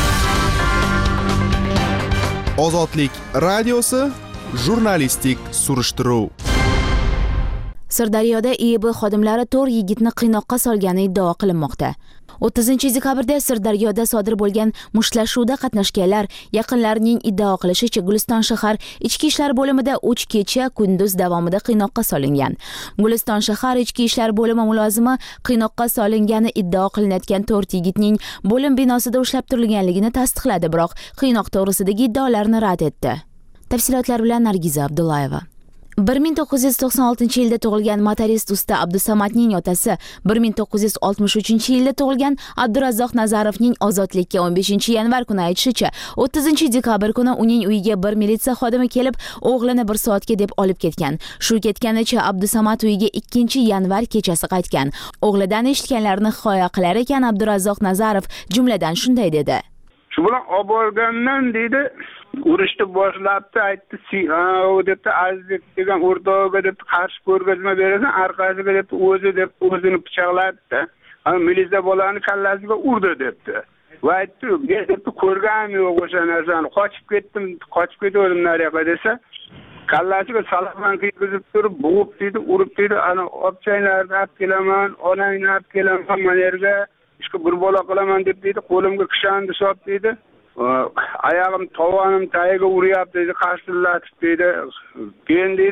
Ozodlik radiosi jurnalistik surishtiruv. Sirdaryoda I E B xodimlari to'rt yigitni qiynoqqa solgani iddao qilinmoqda. o'ttizinchi dekabrda Sirdaryoda sodir bo'lgan mushtlashuvda qatnashganlar yaqinlarining iddao qilishicha Guliston shahar ichki ishlar bo'limida uch kecha kunduz davomida qiynoqqa solingan. Guliston shahar ichki ishlar bo'limi mulozimi qiynoqqa solingani iddao qilinayotgan to'rt yigitning bo'lim binosida ushlab turilganligini tasdiqladi, biroq qiynoq to'g'risidagi iddaolarni rad etdi. Tafsilotlar bilan Nargiza Abdullayeva. bir ming to'qqiz yuz to'qson oltinchi yilda tug'ilgan motorist usta Abdusamatning otasi bir ming to'qqiz yuz oltmish uchinchi yilda tug'ilgan Abdurazzoq Nazarovning ozodlikka o'n beshinchi yanvar kuni aytishicha, o'ttizinchi dekabr kuni uning uyiga bir militsiya xodimi kelib, o'g'lini bir soatga deb olib ketgan. Shu ketganicha Abdusamat uyiga ikkinchi yanvar kechasi qaytgan. O'g'lidan eshitganlarini hikoya qilar ekan Abdurazzoq Nazarov jumladan shunday dedi. Shu bilan olib borgandan deydi, urushni boshlabdi, aytdi, "O debdi, Aziz degan o'rtog'iga debdi, qarshi ko'rgazma berasan, orqasiga debdi, o'zi deb o'zini pichoqlatdi. Ana militsiya bolani kallasiga urdi debdi. Va aytdi, "Men debdi, ko'rganim yo'q o'sha narsani. Qochib ketdim, qochib ketdim nariyoqqa" desa, kallasiga salaman qiyg'izib turib, bo'g'ib dedi, urib dedi, "Ana obchanglarni olib kelaman, onangni olib kelaman, mana yerga ishga bir bola qilaman" deb dedi, qo'limga kishanni solib dedi. Ayağım tovanım tayiga uryapti dedi, qarsillatib dedi. Keyin dedi,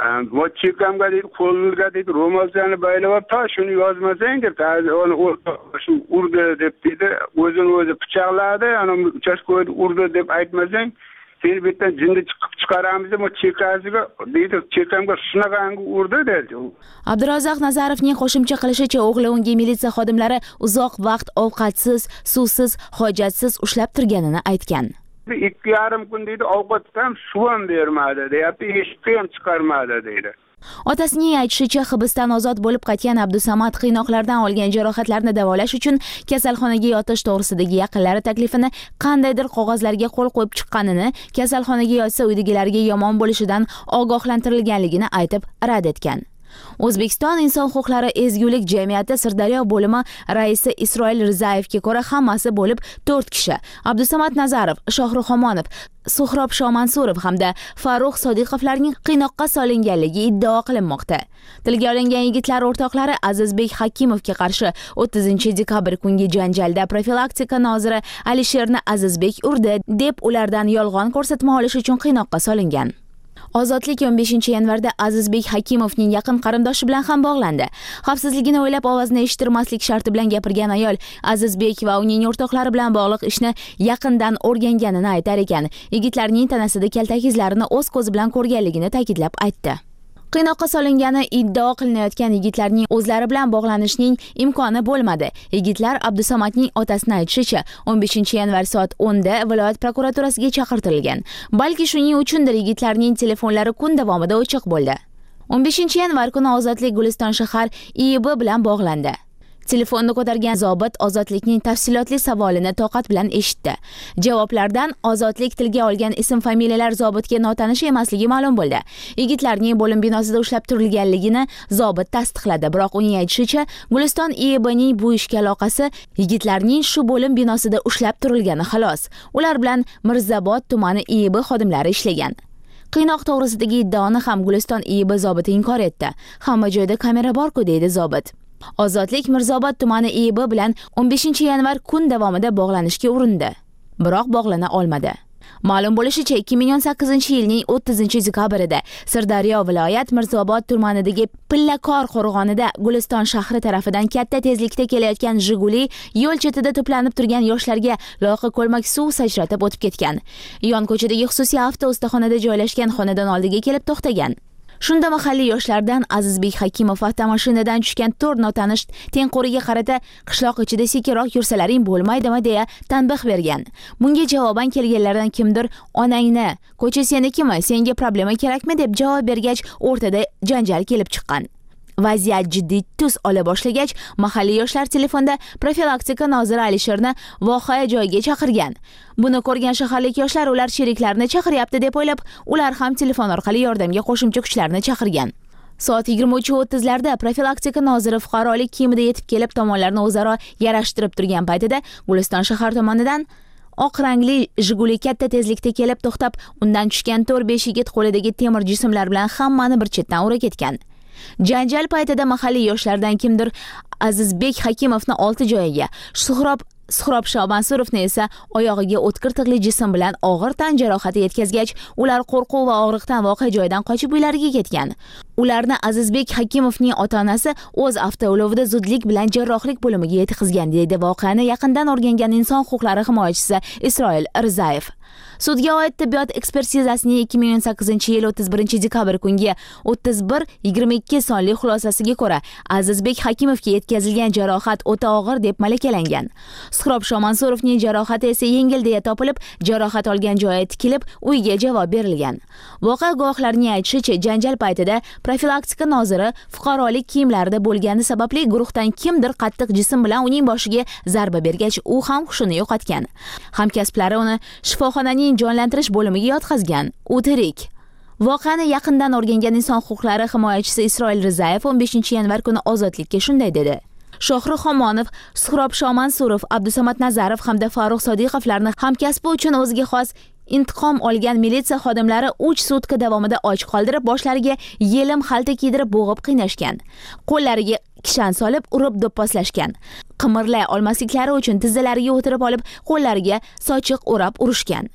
ma chekamga deydi qo'lga deydi ro'molchani baylab ta shuni yozmasang deb uni shu urdi deb deydi o'zini o'zi pichoqladi ana uchastkada urdi deb aytmasang seni bu yerdan jinni chiqib chiqaramiz deb chekasiga deydi chekamga shunaqangi urdi dedi. Abdurazzoq Nazarovning qo'shimcha qilishicha, o'g'li unga militsiya xodimlari uzoq vaqt ovqatsiz, suvsiz, hojatsiz ushlab turganini aytgan. ikki yarim kun deydi ovqatdan suv ham bermadi deyapti, eshikka ham chiqarmadi deydi. Otasining aytishicha, hibsdan ozod bo'lib qaytgan Abdusamad qiynoqlardan olgan jarohatlarni davolash uchun kasalxonaga yotish to'g'risidagi yaqinlari taklifini qandaydir qog'ozlarga qo'l qo'yib chiqqanini, kasalxonaga yotsa uydagilarga yomon bo'lishidan ogohlantirilganligini aytib rad etgan. O'zbekiston inson huquqlari ezgulik jamiyati Sirdaryo bo'limi raisi Isroil Rizayevga ko'ra hammasi bo'lib to'rt kishi: Abdusamad Nazarov, Shohrux Xomonov, Suhrob Shomansurov hamda Farruh Sodiqovlarning qiynoqqa solinganligi iddao qilinmoqda. Tilga olingan yigitlar o'rtoqlari Azizbek Hakimovga qarshi o'ttizinchi dekabr kungi janjalda profilaktika noziri Alisherni Azizbek urdi deb ulardan yolg'on ko'rsatma olish uchun qiynoqqa solingan. Ozodlik o'n beshinchi yanvarda Azizbek Hakimovning yaqin qarindoshi bilan ham bog'landi. Xavfsizligini o'ylab ovozni eshittirmaslik sharti bilan gapirgan ayol Azizbek va uning o'rtoqlari bilan bog'liq ishni yaqindan o'rganganini aytar ekan. Yigitlarning tanasida kaltak izlarini o'z ko'zi bilan ko'rganligini ta'kidlab aytdi. Qiynoqqa solingani iddao qilinayotgan yigitlarning o'zlari bilan bog'lanishning imkoni bo'lmadi. Yigitlar Abdusamadning otasini aytishicha, o'n beshinchi yanvar soat o'nda viloyat prokuraturasiga chaqirtirilgan. Balki shuning uchundir yigitlarning telefonlari kun davomida o'chiq bo'ldi. o'n beshinchi yanvar kuni Ozodlik Guliston shahar I I B bilan bog'landi. Telefonni ko'targan zobit Ozodlikning tafsilotli savolini toqat bilan eshitdi. Javoblardan Ozodlik tilga olgan ism-familiyalar zobitga notanish emasligi ma'lum bo'ldi. Yigitlarning bo'lim binosida ushlab turilganligini zobit tasdiqladi, biroq uning aytishicha, Guliston I I Bning bu ishga aloqasi yigitlarning shu bo'lim binosida ushlab turilgani xolos. Ular bilan Mirzobod tumani I I B xodimlari ishlagan. Qiynoq to'g'risidagi iddaoni ham Guliston I I B zobiti inkor etdi. Hamma joyda kamera bor-ku, deydi zobit. Ozodlik Mirzobod tumani I I B bilan o'n beshinchi yanvar kun davomida bog'lanishga urindi, biroq bog'lana olmadi. Ma'lum bo'lishicha, ikki ming o'n sakkizinchi yilning o'ttizinchi dekabrida Sirdaryo viloyat Mirzobod tumanidagi Pillakor qo'rg'onida Guliston shahri tarafidan katta tezlikda kelayotgan Jiguli yo'l chetida to'planib turgan yoshlarga loyqa ko'lmak suv sachratib o'tib ketgan. Yon ko'chadagi xususiy avto ustaxonada joylashgan xonadon oldiga kelib to'xtagan. Shunda mahalliy yoshlardan Azizbek Hakimov avtomashinadan tushgan to'rt notanish tengquriga qarata qishloq ichida sekinroq yursalaring bo'lmaydimi deya tanbeh bergan. Bunga javoban kelganlardan kimdir onangni, ko'cha senikimi, senga problema kerakmi deb javob bergach, o'rtada janjal kelib chiqqan. Vaziyat jiddiy tus ola boshlagach, mahalliy yoshlar telefonda profilaktika noziri Alisherni voqea joyiga chaqirgan. Buni ko'rgan shaharlik yoshlar ular sheriklarini chaqiryapti deb o'ylab, ular ham telefon orqali yordamga qo'shimcha kuchlarni chaqirgan. Soat yigirma uch o'ttizlarda profilaktika noziri fuqarolik kiyimida yetib kelib, tomonlarni o'zaro yarashtirib turgan paytida Guliston shahar tomonidan oq rangli Jiguli katta tezlikda kelib to'xtab, undan tushgan to'rt besh yigit qo'lidagi temir jismlar bilan hammani bir chetdan ura ketgan. Janjal paytida mahalliy yoshlardan kimdir Azizbek Hakimovni olti joyiga, Suhrob Suhrob Shomansurovni esa oyog'iga o'tkir tig'li jism bilan og'ir tan jarohati yetkazgach, ular qo'rquv va og'riqdan voqea joyidan qochib uylariga ketgan. Ularni Azizbek Hakimovning ota-onasi o'z avtoulovida zudlik bilan jarrohlik bo'limiga yetkazgan, deydi voqeani yaqindan o'rgangan inson huquqlari himoyachisi Isroil Rizayev. Sudga oid tibbiyot ekspertizasining ikki ming o'n sakkizinchi yil o'ttiz birinchi dekabr kungi o'ttiz bir yigirma ikki sonli xulosasiga ko'ra Azizbek Hakimovga yetkazilgan jarohat o'ta og'ir deb malakalangan. Suhrob Shomansurovning jarohati esa yengil deya topilib, jarohat olgan joyi tikilib, uyga javob berilgan. Voqea guvohlarining aytishicha, janjal paytida profilaktika noziri fuqarolik kiyimlarida bo'lgani sababli guruhdan kimdir qattiq jism bilan uning boshiga zarba bergach, u ham hushini yo'qotgan. Hamkasblari uni shifoxonaning jonlantirish bo'limiga yotqizgan. U tirik. Voqeani yaqindan o'rgangan inson huquqlari himoyachisi Isroil Rizayev o'n beshinchi yanvar kuni Ozodlikka shunday dedi: Shohrux Xomonov, Suhrob Shomansurov, Abdusamad Nazarov hamda Farruh Sodiqovlarni hamkasbi uchun o'ziga xos intiqom olgan militsiya xodimlari uch sutka davomida och qoldirib, boshlariga yelim xalta kiydirib bo'g'ib qiynashgan. Qo'llariga kishan solib, urib do'pposlashgan. Qimirlay olmasliklari uchun tizzalariga o'tirib olib, qo'llariga sochiq o'rab urishgan.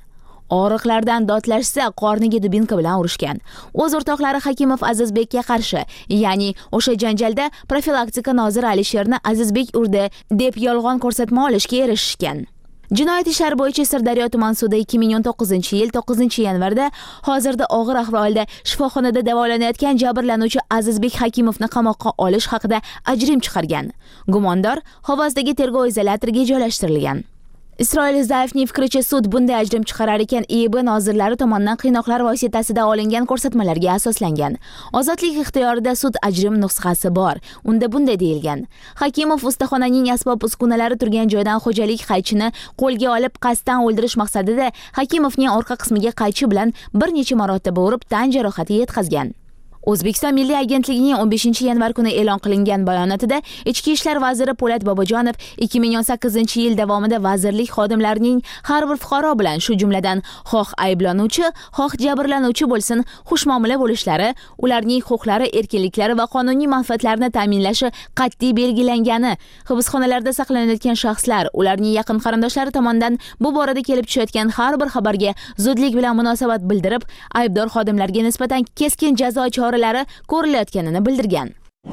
og'riqlardan dodlashsa qorniga dubinka bilan urishgan. O'z o'rtoqlari Hakimov Azizbekka qarshi, ya'ni o'sha janjalda profilaktika noziri Alisherni Azizbek urdi deb yolg'on ko'rsatma olishga erishishgan. Jinoyat ishlari bo'yicha Sirdaryo tuman sudi ikki ming o'n to'qqizinchi yil to'qqizinchi yanvarda hozirda og'ir ahvolda shifoxonada davolanayotgan jabrlanuvchi Azizbek Hakimovni qamoqqa olish haqida ajrim chiqargan. Gumondor Xovazdagi tergov izolyatoriga joylashtirilgan. Isroil Zayevning fikricha, sud bunday ajrim chiqarar ekan I B nozirlari tomonidan qiynoqlar vositasida olingan ko'rsatmalarga asoslangan. Ozodlik ixtiyorida sud ajrim nusxasi bor. Unda bunday deyilgan: Hakimov ustaxonaning asbob-uskunalari turgan joydan xo'jalik qaychini qo'lga olib, qasddan o'ldirish maqsadida Hakimovning orqa qismiga qaychi bilan bir necha marotaba urib, tan jarohati yetkazgan. O'zbekiston Milliy agentligining o'n beshinchi yanvar kuni e'lon qilingan bayonotida Ichki ishlar vaziri Po'lat Bobojonov ikki ming o'n sakkizinchi yil davomida vazirlik xodimlarining har bir fuqaro bilan, shu jumladan xoh ayblanuvchi, xoh jabrlanuvchi bo'lsin, xushmuomala bo'lishlari, ularning huquqlari, erkinliklari va qonuniy manfaatlarini ta'minlashi qat'iy belgilangani, hibsxonalarda saqlanayotgan shaxslar, ularning yaqin qarindoshlari tomonidan bu borada kelib tushayotgan har bir xabarga zudlik bilan munosabat bildirib, aybdor xodimlarga nisbatan keskin jazo choralari ko'rilayotganini bildirgan.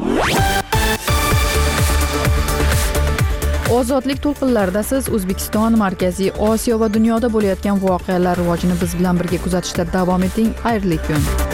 Ozodlik to'lqinlarida siz O'zbekiston, Markaziy Osiyo va dunyoda bo'layotgan voqealar rivojini biz bilan birga kuzatishda davom eting. Xayrli kun.